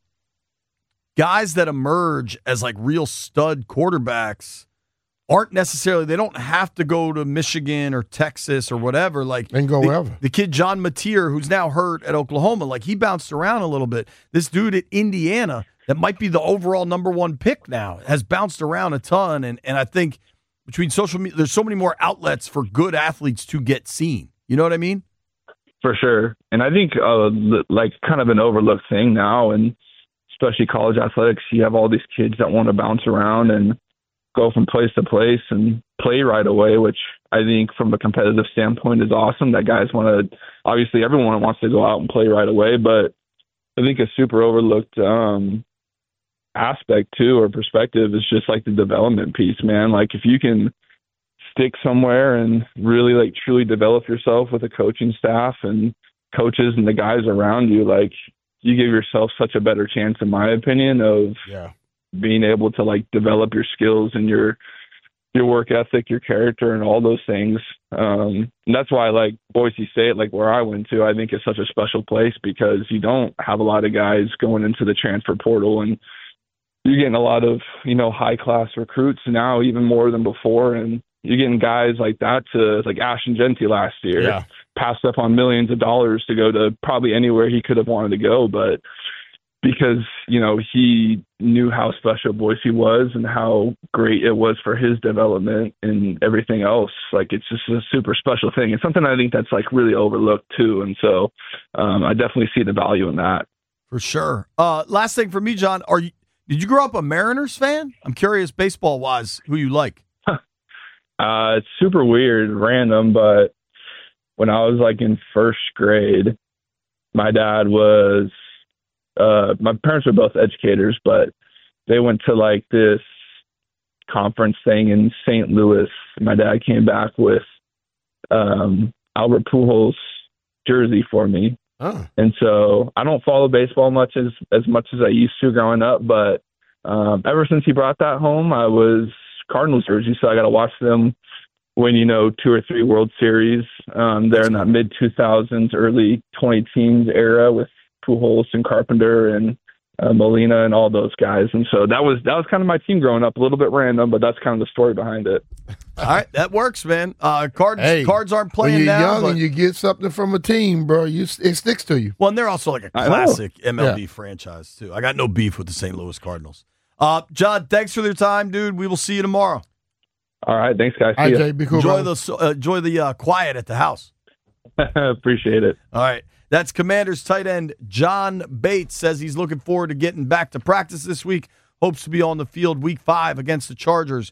guys that emerge as like real stud quarterbacks aren't necessarily, they don't have to go to Michigan or Texas or whatever. Like and go the, wherever. The kid John Mateer, who's now hurt at Oklahoma, like he bounced around a little bit. This dude at Indiana that might be the overall number one pick now has bounced around a ton. And and I think between social media, there's so many more outlets for good athletes to get seen. You know what I mean? For sure. And I think uh, like kind of an overlooked thing now, and especially college athletics, you have all these kids that want to bounce around and go from place to place and play right away, which I think from a competitive standpoint is awesome. That guys want to, obviously everyone wants to go out and play right away, but I think a super overlooked um, aspect too, or perspective is just like the development piece, man. Like if you can stick somewhere and really like truly develop yourself with a coaching staff and coaches and the guys around you, like you give yourself such a better chance, in my opinion, of yeah. being able to like develop your skills and your your work ethic, your character, and all those things. Um, and that's why like Boise State, like where I went to, I think is such a special place because you don't have a lot of guys going into the transfer portal and you're getting a lot of, you know, high class recruits now, even more than before. And you're getting guys like that to like Ashton Genty last year, Yeah. passed up on millions of dollars to go to probably anywhere he could have wanted to go. But because, you know, he knew how special Boise was and how great it was for his development and everything else. Like, it's just a super special thing. It's something I think that's like really overlooked too. And so um, I definitely see the value in that. For sure. Uh, last thing for me, John, are you, did you grow up a Mariners fan? I'm curious, baseball wise, who you like. Uh, it's super weird, random, but when I was like in first grade, my dad was, uh, my parents were both educators, but they went to like this conference thing in Saint Louis. My dad came back with um, Albert Pujols jersey for me. Oh. And so I don't follow baseball much as, as much as I used to growing up, but um, ever since he brought that home, I was Cardinals jersey, so I got to watch them win, you know, two or three World Series. Um, they're in that mid two thousands, early twenty teens era with Pujols and Carpenter and uh, Molina and all those guys. And so that was that was kind of my team growing up. A little bit random, but that's kind of the story behind it. All right, that works, man. Uh, cards Hey, cards aren't playing when you're now. young but- and you get something from a team, bro, you it sticks to you. Well, and they're also like a I know. classic M L B Yeah. franchise, too. I got no beef with the Saint Louis Cardinals. Uh, John, thanks for your time, dude. We will see you tomorrow. All right, thanks, guys. All right, See ya. Jay, be cool, enjoy bro. the, uh, enjoy the uh, quiet at the house. Appreciate it. All right. That's Commanders tight end John Bates. Says he's looking forward to getting back to practice this week. Hopes to be on the field week five against the Chargers.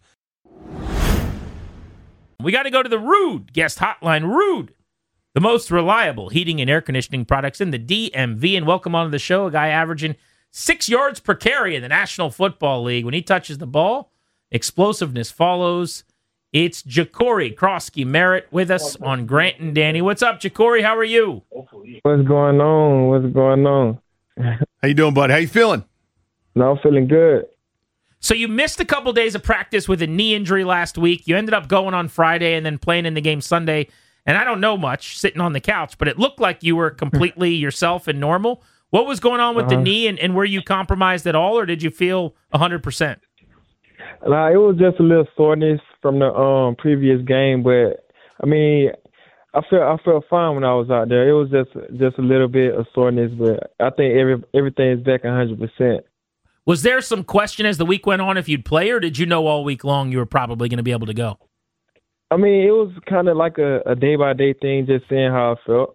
We got to go to the Rude guest hotline. Rude, the most reliable heating and air conditioning products in the D M V. And welcome onto the show, a guy averaging six yards per carry in the National Football League. When he touches the ball, explosiveness follows. It's Ja'Cory Krosky-Merritt with us on Grant and Danny. What's up, Ja'Cory? How are you? What's going on? What's going on? How you doing, bud? How you feeling? No, I'm feeling good. So you missed a couple days of practice with a knee injury last week. You ended up going on Friday and then playing in the game Sunday. And I don't know much, sitting on the couch, but it looked like you were completely yourself and normal. What was going on with Uh-huh. the knee, and, and were you compromised at all, or did you feel one hundred percent? Nah, it was just a little soreness from the um previous game, but I mean, I felt I felt fine when I was out there. It was just just a little bit of soreness, but I think every everything is back one hundred percent. Was there some question as the week went on if you'd play, or did you know all week long you were probably going to be able to go? I mean, it was kind of like a, a day-by-day thing, just seeing how I felt.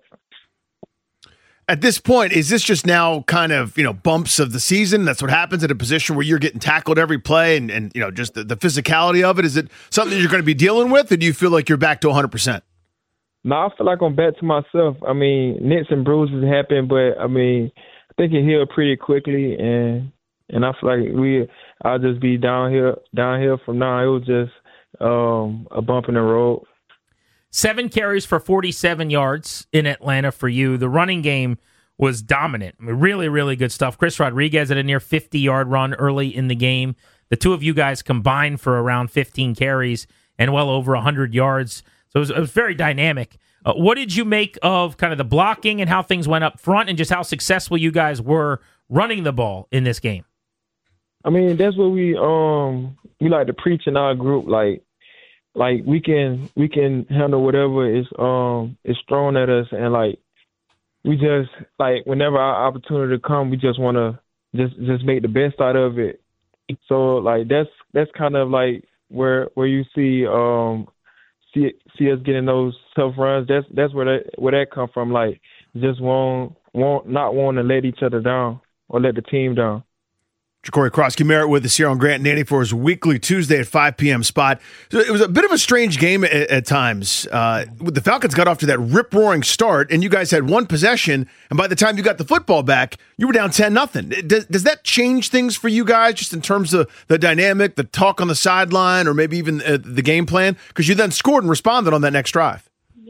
At this point, is this just now kind of, you know, bumps of the season? That's what happens at a position where you're getting tackled every play and, and you know, just the, the physicality of it. Is it something you're going to be dealing with, or do you feel like you're back to one hundred percent? No, I feel like I'm back to myself. I mean, nicks and bruises happen, but I mean, I think it healed pretty quickly, and and I feel like we, I'll just be downhill, downhill from now. It was just um, a bump in the road. Seven carries for forty-seven yards in Atlanta for you. The running game was dominant. I mean, really, really good stuff. Chris Rodriguez had a near fifty-yard run early in the game. The two of you guys combined for around fifteen carries and well over one hundred yards. So it was, it was very dynamic. Uh, what did you make of kind of the blocking and how things went up front, and just how successful you guys were running the ball in this game? I mean, that's what we um we like to preach in our group. Like, like we can we can handle whatever is um is thrown at us, and like we just like whenever our opportunity come, we just want to just just make the best out of it. So like that's that's kind of like where where you see um see see us getting those tough runs. That's that's where that where that come from. Like just won't won't not want to let each other down or let the team down. Ja'Cory Krosky-Merritt with us here on Grant and Danny for his weekly Tuesday at five p.m. spot. So it was a bit of a strange game at, at times. Uh, the Falcons got off to that rip-roaring start, and you guys had one possession, and by the time you got the football back, you were down ten nothing. Does, does that change things for you guys, just in terms of the dynamic, the talk on the sideline, or maybe even uh, the game plan? Because you then scored and responded on that next drive.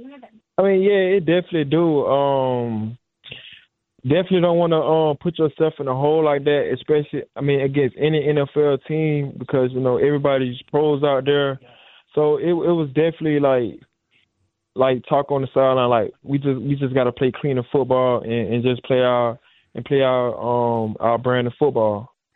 I mean, yeah, it definitely do. Um, definitely don't want to um, put yourself in a hole like that, especially, I mean, against any N F L team, because, you know, everybody's pros out there. So it it was definitely like like talk on the sideline, like we just we just got to play cleaner football and, and just play our and play our um our brand of football.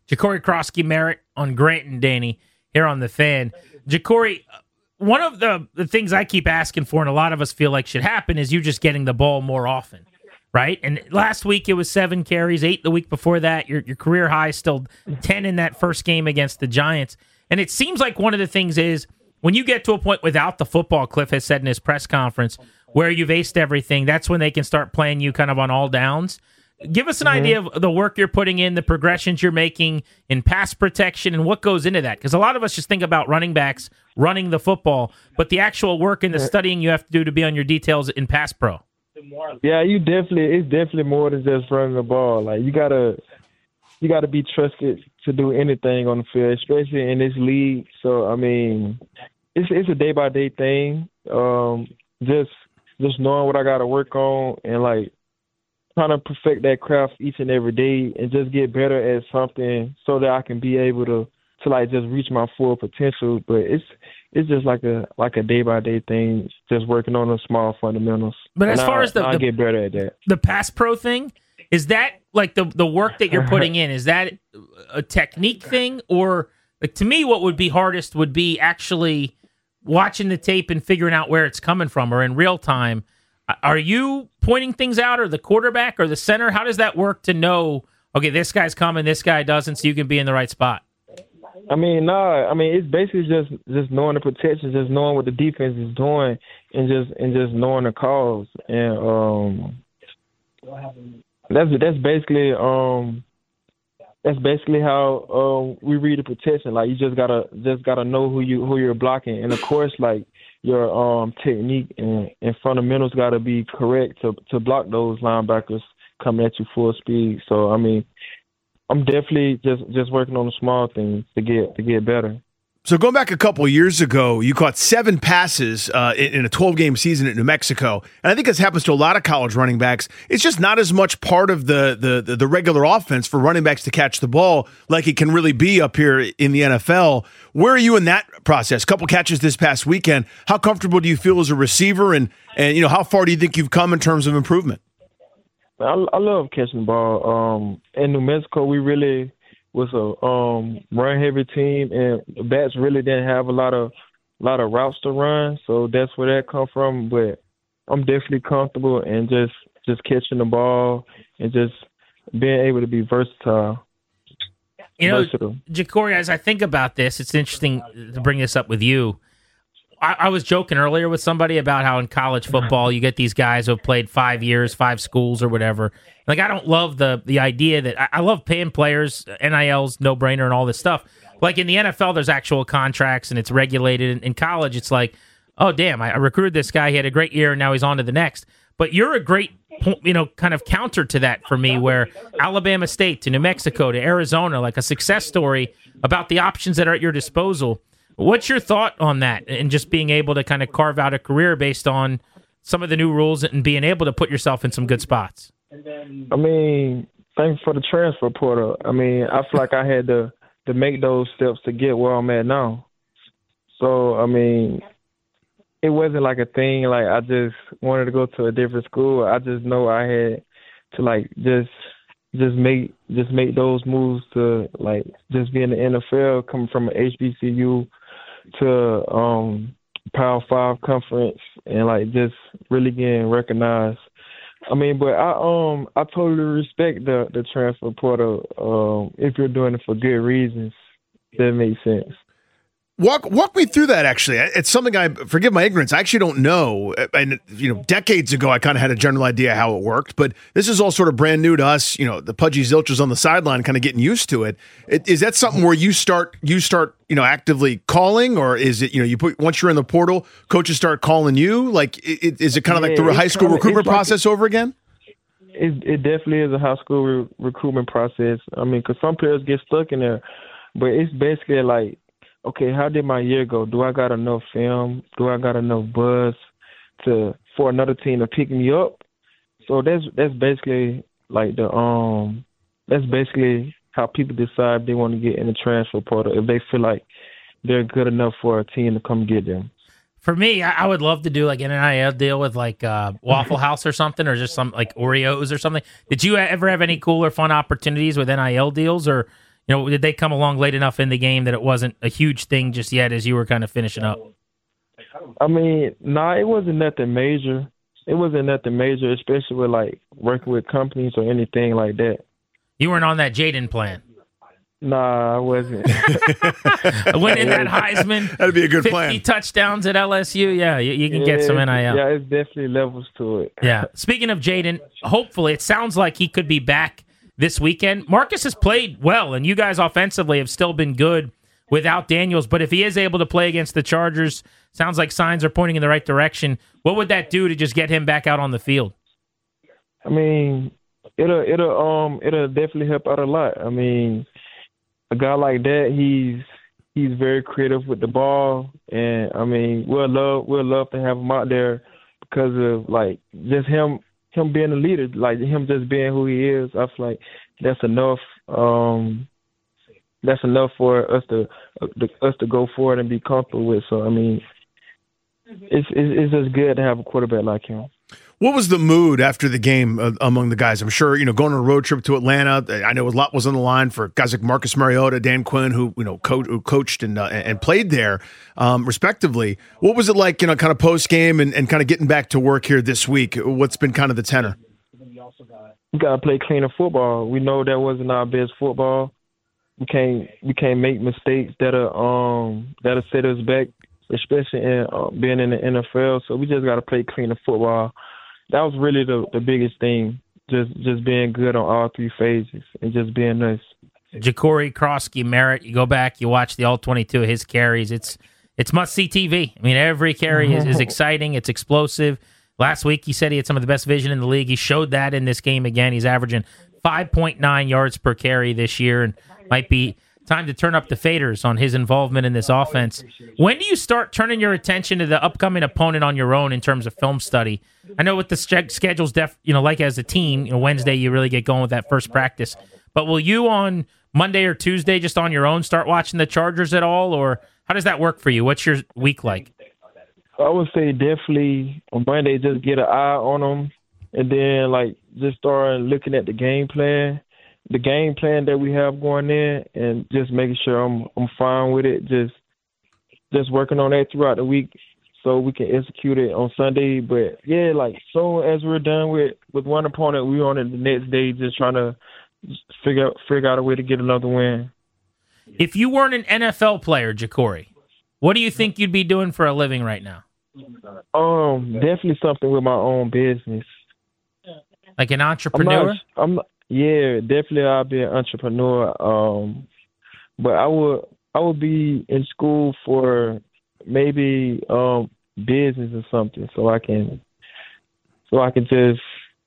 Ja'Cory Krosky-Merritt on Grant and Danny here on The Fan. Ja'Cory, one of the, the things I keep asking for, and a lot of us feel like should happen, is you just getting the ball more often, right? And last week it was seven carries, eight the week before that. Your, your career high still ten in that first game against the Giants. And it seems like one of the things is when you get to a point without the football, Cliff has said in his press conference, where you've aced everything, that's when they can start playing you kind of on all downs. Give us an mm-hmm. idea of the work you're putting in, the progressions you're making in pass protection, and what goes into that. Because a lot of us just think about running backs running the football, but the actual work and the studying you have to do to be on your details in pass pro. Yeah, you definitely. It's definitely more than just running the ball. Like you gotta, you gotta be trusted to do anything on the field, especially in this league. So I mean, it's it's a day by day thing. Um, just just knowing what I gotta work on and like. Trying to perfect that craft each and every day and just get better at something so that I can be able to, to like just reach my full potential. But it's it's just like a like a day by day thing, just working on the small fundamentals. But as and far I, as the, I the get better at that, the pass pro thing, is that like the the work that you're putting in? Is that a technique thing, or like to me, what would be hardest would be actually watching the tape and figuring out where it's coming from, or in real time. Are you pointing things out, or the quarterback, or the center? How does that work to know, okay, this guy's coming, this guy doesn't, so you can be in the right spot? I mean, no, nah, I mean, it's basically just, just knowing the protection, just knowing what the defense is doing, and just and just knowing the calls. And um, that's that's basically um, that's basically how um, we read the protection. Like you just gotta just gotta know who you who you're blocking, and of course, like. Your um, technique and, and fundamentals got to be correct to to block those linebackers coming at you full speed. So I mean, I'm definitely just, just working on the small things to get to get better. So going back a couple of years ago, you caught seven passes uh, in, in a twelve-game season at New Mexico, and I think this happens to a lot of college running backs. It's just not as much part of the, the the the regular offense for running backs to catch the ball like it can really be up here in the N F L. Where are you in that process? A couple catches this past weekend. How comfortable do you feel as a receiver, and and you know how far do you think you've come in terms of improvement? I, I love catching the ball. Um, in New Mexico, we really was a um, run-heavy team, and the backs really didn't have a lot of lot of routes to run, so that's where that come from. But I'm definitely comfortable and just, just catching the ball and just being able to be versatile. You know, versatile. Ja'Cory, as I think about this, it's interesting to bring this up with you. I, I was joking earlier with somebody about how in college football you get these guys who have played five years, five schools or whatever. Like, I don't love the the idea that I, I love paying players, N I L's no brainer and all this stuff. Like in the N F L, there's actual contracts and it's regulated. In, in college, it's like, oh damn, I, I recruited this guy, he had a great year, and now he's on to the next. But you're a great, you know, kind of counter to that for me, where Alabama State to New Mexico to Arizona, like a success story about the options that are at your disposal. What's your thought on that, and just being able to kind of carve out a career based on some of the new rules and being able to put yourself in some good spots? I mean, thanks for the transfer portal. I mean, I feel like I had to, to make those steps to get where I'm at now. So, I mean, it wasn't like a thing, like I just wanted to go to a different school. I just know I had to, like, just just make just make those moves to, like, just be in the N F L, coming from an H B C U to um, Power Five conference, and, like, just really getting recognized. I mean, but I um I totally respect the, the transfer portal um, if you're doing it for good reasons. That makes sense. Walk walk me through that, actually. It's something I, forgive my ignorance, I actually don't know. And, you know, decades ago, I kind of had a general idea how it worked, but this is all sort of brand new to us. You know, the Pudgy Zilchers on the sideline kind of getting used to it. Is that something where you start, you start, you know, actively calling, or is it, you know, you put, once you're in the portal, coaches start calling you? Like, it, is it kind of yeah, like the high school kinda, recruitment like process a, over again? It, it definitely is a high school re- recruitment process. I mean, because some players get stuck in there, but it's basically like, okay, how did my year go? Do I got enough film? Do I got enough buzz to for another team to pick me up? So that's that's basically like the um that's basically how people decide if they want to get in the transfer portal, if they feel like they're good enough for a team to come get them. For me, I would love to do like an N I L deal with like uh, Waffle House or something, or just some like Oreos or something. Did you ever have any cool or fun opportunities with N I L deals, or You know, did they come along late enough in the game that it wasn't a huge thing just yet as you were kind of finishing up? I mean, nah, it wasn't nothing major. It wasn't nothing major, especially with like working with companies or anything like that. You weren't on that Jaden plan. Nah, I wasn't. Winning that Heisman. That'd be a good fifty plan. touchdowns at L S U. Yeah, you, you can yeah, get some N I L. Yeah, it's definitely levels to it. Yeah. Speaking of Jaden, hopefully it sounds like he could be back this weekend. Marcus has played well, and you guys offensively have still been good without Daniels. But if he is able to play against the Chargers, sounds like signs are pointing in the right direction. What would that do to just get him back out on the field? I mean, it'll it'll um it'll definitely help out a lot. I mean, a guy like that, he's he's very creative with the ball, and I mean, we'll love we'll love to have him out there because of like just him him being a leader, like him just being who he is. I feel like that's enough. Um, that's enough for us to uh, us to go forward and be comfortable with. So I mean, it's it's, it's just good to have a quarterback like him. What was the mood after the game uh, among the guys? I'm sure, you know, going on a road trip to Atlanta, I know a lot was on the line for guys like Marcus Mariota, Dan Quinn, who, you know, co- who coached and uh, and played there, um, respectively. What was it like, you know, kind of post-game and, and kind of getting back to work here this week? What's been kind of the tenor? We got to play cleaner football. We know that wasn't our best football. We can't we can't make mistakes that'll um that'll set us back, especially in uh, being in the N F L. So we just got to play cleaner football. That was really the, the biggest thing, just just being good on all three phases and just being nice. Jacory Krosky Merritt, you go back, you watch the all twenty-two of his carries. It's it's must-see T V. I mean, every carry is, is exciting. It's explosive. Last week, he said he had some of the best vision in the league. He showed that in this game again. He's averaging five point nine yards per carry this year, and might be time to turn up the faders on his involvement in this offense. When do you start turning your attention to the upcoming opponent on your own in terms of film study? I know with the st- schedules, def- you know, like as a team, you know, Wednesday you really get going with that first practice. But will you on Monday or Tuesday, just on your own, start watching the Chargers at all, or how does that work for you? What's your week like? I would say definitely on Monday, just get an eye on them, and then like just start looking at the game plan. The game plan that we have going in, and just making sure I'm I'm fine with it. Just just working on that throughout the week, so we can execute it on Sunday. But yeah, like soon as we're done with, with one opponent, we're on it the next day, just trying to figure out, figure out a way to get another win. If you weren't an N F L player, Jacory, what do you think you'd be doing for a living right now? Um, definitely something with my own business, like an entrepreneur. I'm not, I'm not, Yeah, definitely I'll be an entrepreneur. Um, but I would I would be in school for maybe um, business or something, so I can so I can just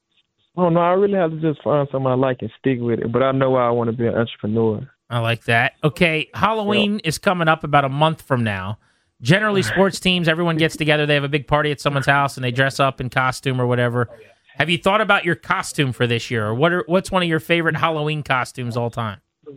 I don't know. I really have to just find something I like and stick with it. But I know I want to be an entrepreneur. I like that. Okay, Halloween is coming up about a month from now. Generally, sports teams, everyone gets together. They have a big party at someone's house, and they dress up in costume or whatever. Have you thought about your costume for this year, or what are, what's one of your favorite Halloween costumes all time?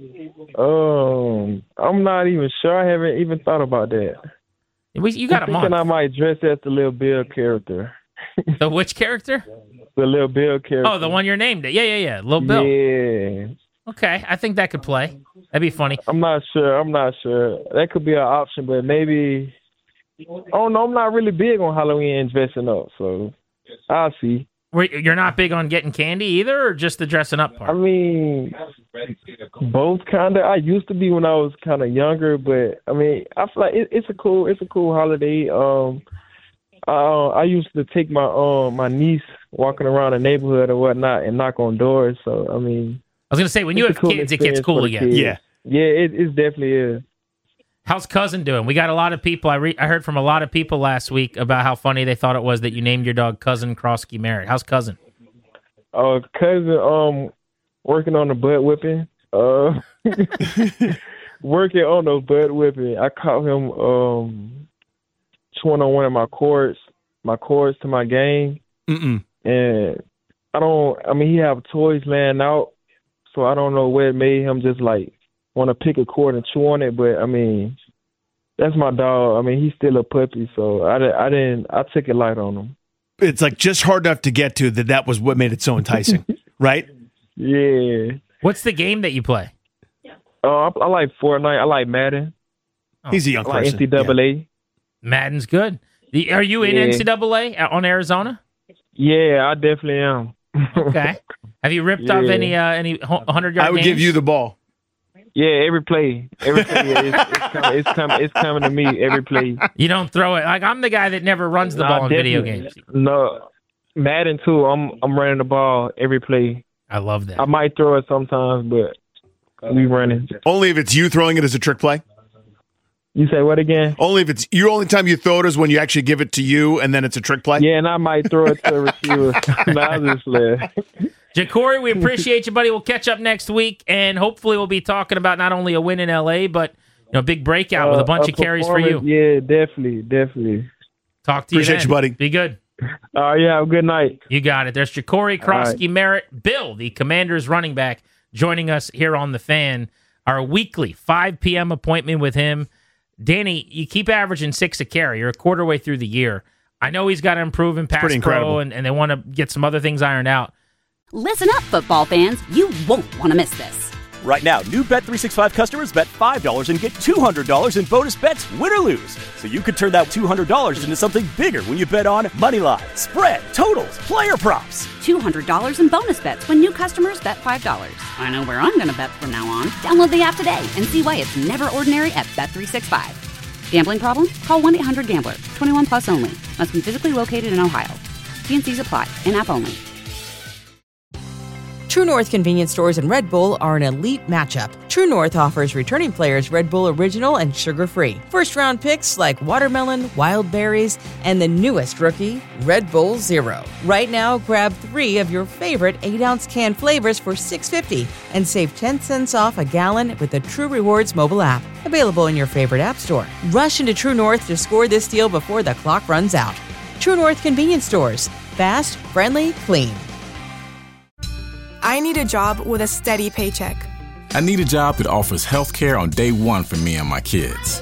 Um, I'm not even sure. I haven't even thought about that. You got a month. I'm thinking I might dress as the Little Bill character. The which character? The Little Bill character. Oh, the one you're named it. Yeah, yeah, yeah. Little Bill. Yeah. Okay, I think that could play. That'd be funny. I'm not sure. I'm not sure. That could be an option, but maybe. Oh no, I'm not really big on Halloween and dressing up, so I'll see. You're not big on getting candy either, or just the dressing up part? I mean, both kind of. I used to be when I was kind of younger, but I mean, I feel like it, it's a cool, it's a cool holiday. Um, uh, I used to take my um my niece walking around the neighborhood or whatnot and knock on doors. So I mean, I was gonna say when you have cool kids, it gets cool again. Kids. Yeah, yeah, it, it definitely is. How's Cousin doing? We got a lot of people. I re- I heard from a lot of people last week about how funny they thought it was that you named your dog Cousin Krosky Merritt. How's Cousin? Uh, Cousin, um, working on the butt whipping. Uh, working on the butt whipping. I caught him um, chewing on one of my cords, my cords to my game. Mm-mm. And I don't. I mean, he have toys laying out, so I don't know what made him just like want to pick a cord and chew on it, but I mean, that's my dog. I mean, he's still a puppy, so I, I didn't. I took it light on him. It's like just hard enough to get to that. That was what made it so enticing, right? Yeah. What's the game that you play? Uh, I, I like Fortnite. I like Madden. He's a young I like person. N C double A. Yeah. Madden's good. The- Are you in Yeah. N C double A on Arizona? Yeah, I definitely am. Okay. Have you ripped off Yeah. any uh, any hundred yard? I would games? give you the ball. Yeah, every play, every play, is, it's, coming, it's coming, it's coming to me every play. You don't throw it. Like I'm the guy that never runs the Nah, ball in video definitely. games. No, Madden too. I'm I'm running the ball every play. I love that. I might throw it sometimes, but we running. Only if it's you throwing it as a trick play. You say what again? Only if it's your only time you throw it is when you actually give it to you, and then it's a trick play. Yeah, and I might throw it to a receiver. No, I'm just playing. Ja'Cory, we appreciate you, buddy. We'll catch up next week, and hopefully we'll be talking about not only a win in L A, but you know, big breakout with a bunch Uh, of carries for you. Yeah, definitely, definitely. Talk to you Appreciate then. you, buddy. Be good. All right, yeah, have a good night. You got it. There's Ja'Cory Krosky Merritt, Bill, the Commanders running back, joining us here on The Fan. Our weekly five p.m. appointment with him. Danny, you keep averaging six a carry. You're a quarter way through the year. I know he's got to improve in pass pretty incredible. pro, and, and they want to get some other things ironed out. Listen up, football fans. You won't want to miss this. Right now, new Bet three sixty-five customers bet five dollars and get two hundred dollars in bonus bets, win or lose. So you could turn that two hundred dollars into something bigger when you bet on money line, spread, totals, player props. two hundred dollars in bonus bets when new customers bet five dollars. I know where I'm going to bet from now on. Download the app today and see why it's never ordinary at Bet three sixty-five. Gambling problem? Call one eight hundred gambler. twenty-one plus only. Must be physically located in Ohio. T and C's apply. In-app only. True North convenience stores and Red Bull are an elite matchup. True North offers returning players Red Bull Original and sugar-free. First-round picks like watermelon, wild berries, and the newest rookie, Red Bull Zero. Right now, grab three of your favorite eight ounce can flavors for six dollars and fifty cents and save ten cents off a gallon with the True Rewards mobile app. Available in your favorite app store. Rush into True North to score this deal before the clock runs out. True North convenience stores. Fast, friendly, clean. I need a job with a steady paycheck. I need a job that offers health care on day one for me and my kids.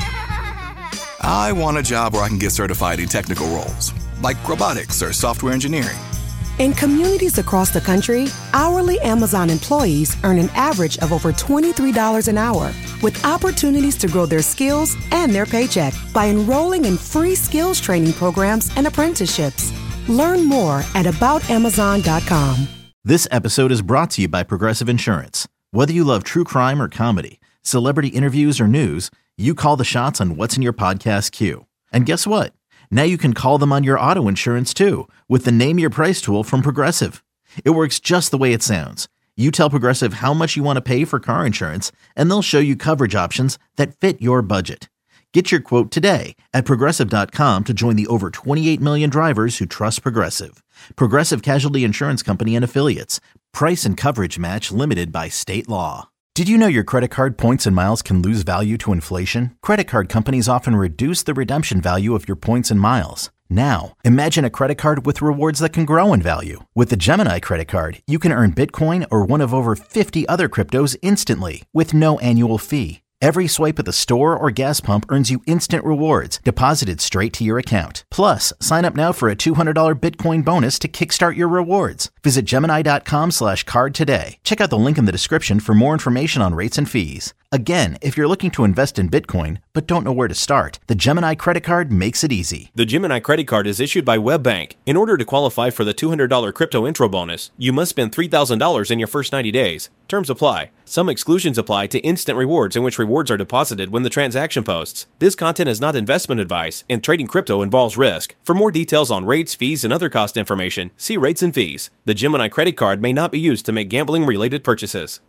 I want a job where I can get certified in technical roles, like robotics or software engineering. In communities across the country, hourly Amazon employees earn an average of over twenty-three dollars an hour, with opportunities to grow their skills and their paycheck by enrolling in free skills training programs and apprenticeships. Learn more at about amazon dot com. This episode is brought to you by Progressive Insurance. Whether you love true crime or comedy, celebrity interviews or news, you call the shots on what's in your podcast queue. And guess what? Now you can call them on your auto insurance too with the Name Your Price tool from Progressive. It works just the way it sounds. You tell Progressive how much you want to pay for car insurance, and they'll show you coverage options that fit your budget. Get your quote today at Progressive dot com to join the over twenty-eight million drivers who trust Progressive. Progressive Casualty Insurance Company and Affiliates. Price and coverage match limited by state law. Did you know your credit card points and miles can lose value to inflation? Credit card companies often reduce the redemption value of your points and miles. Now, imagine a credit card with rewards that can grow in value. With the Gemini credit card, you can earn Bitcoin or one of over fifty other cryptos instantly with no annual fee. Every swipe at the store or gas pump earns you instant rewards deposited straight to your account. Plus, sign up now for a two hundred dollars Bitcoin bonus to kickstart your rewards. Visit Gemini dot com slash card today. Check out the link in the description for more information on rates and fees. Again, if you're looking to invest in Bitcoin but don't know where to start, the Gemini credit card makes it easy. The Gemini credit card is issued by WebBank. In order to qualify for the two hundred dollars crypto intro bonus, you must spend three thousand dollars in your first ninety days. Terms apply. Some exclusions apply to instant rewards, in which rewards are deposited when the transaction posts. This content is not investment advice, and trading crypto involves risk. For more details on rates, fees, and other cost information, see rates and fees. The Gemini credit card may not be used to make gambling-related purchases.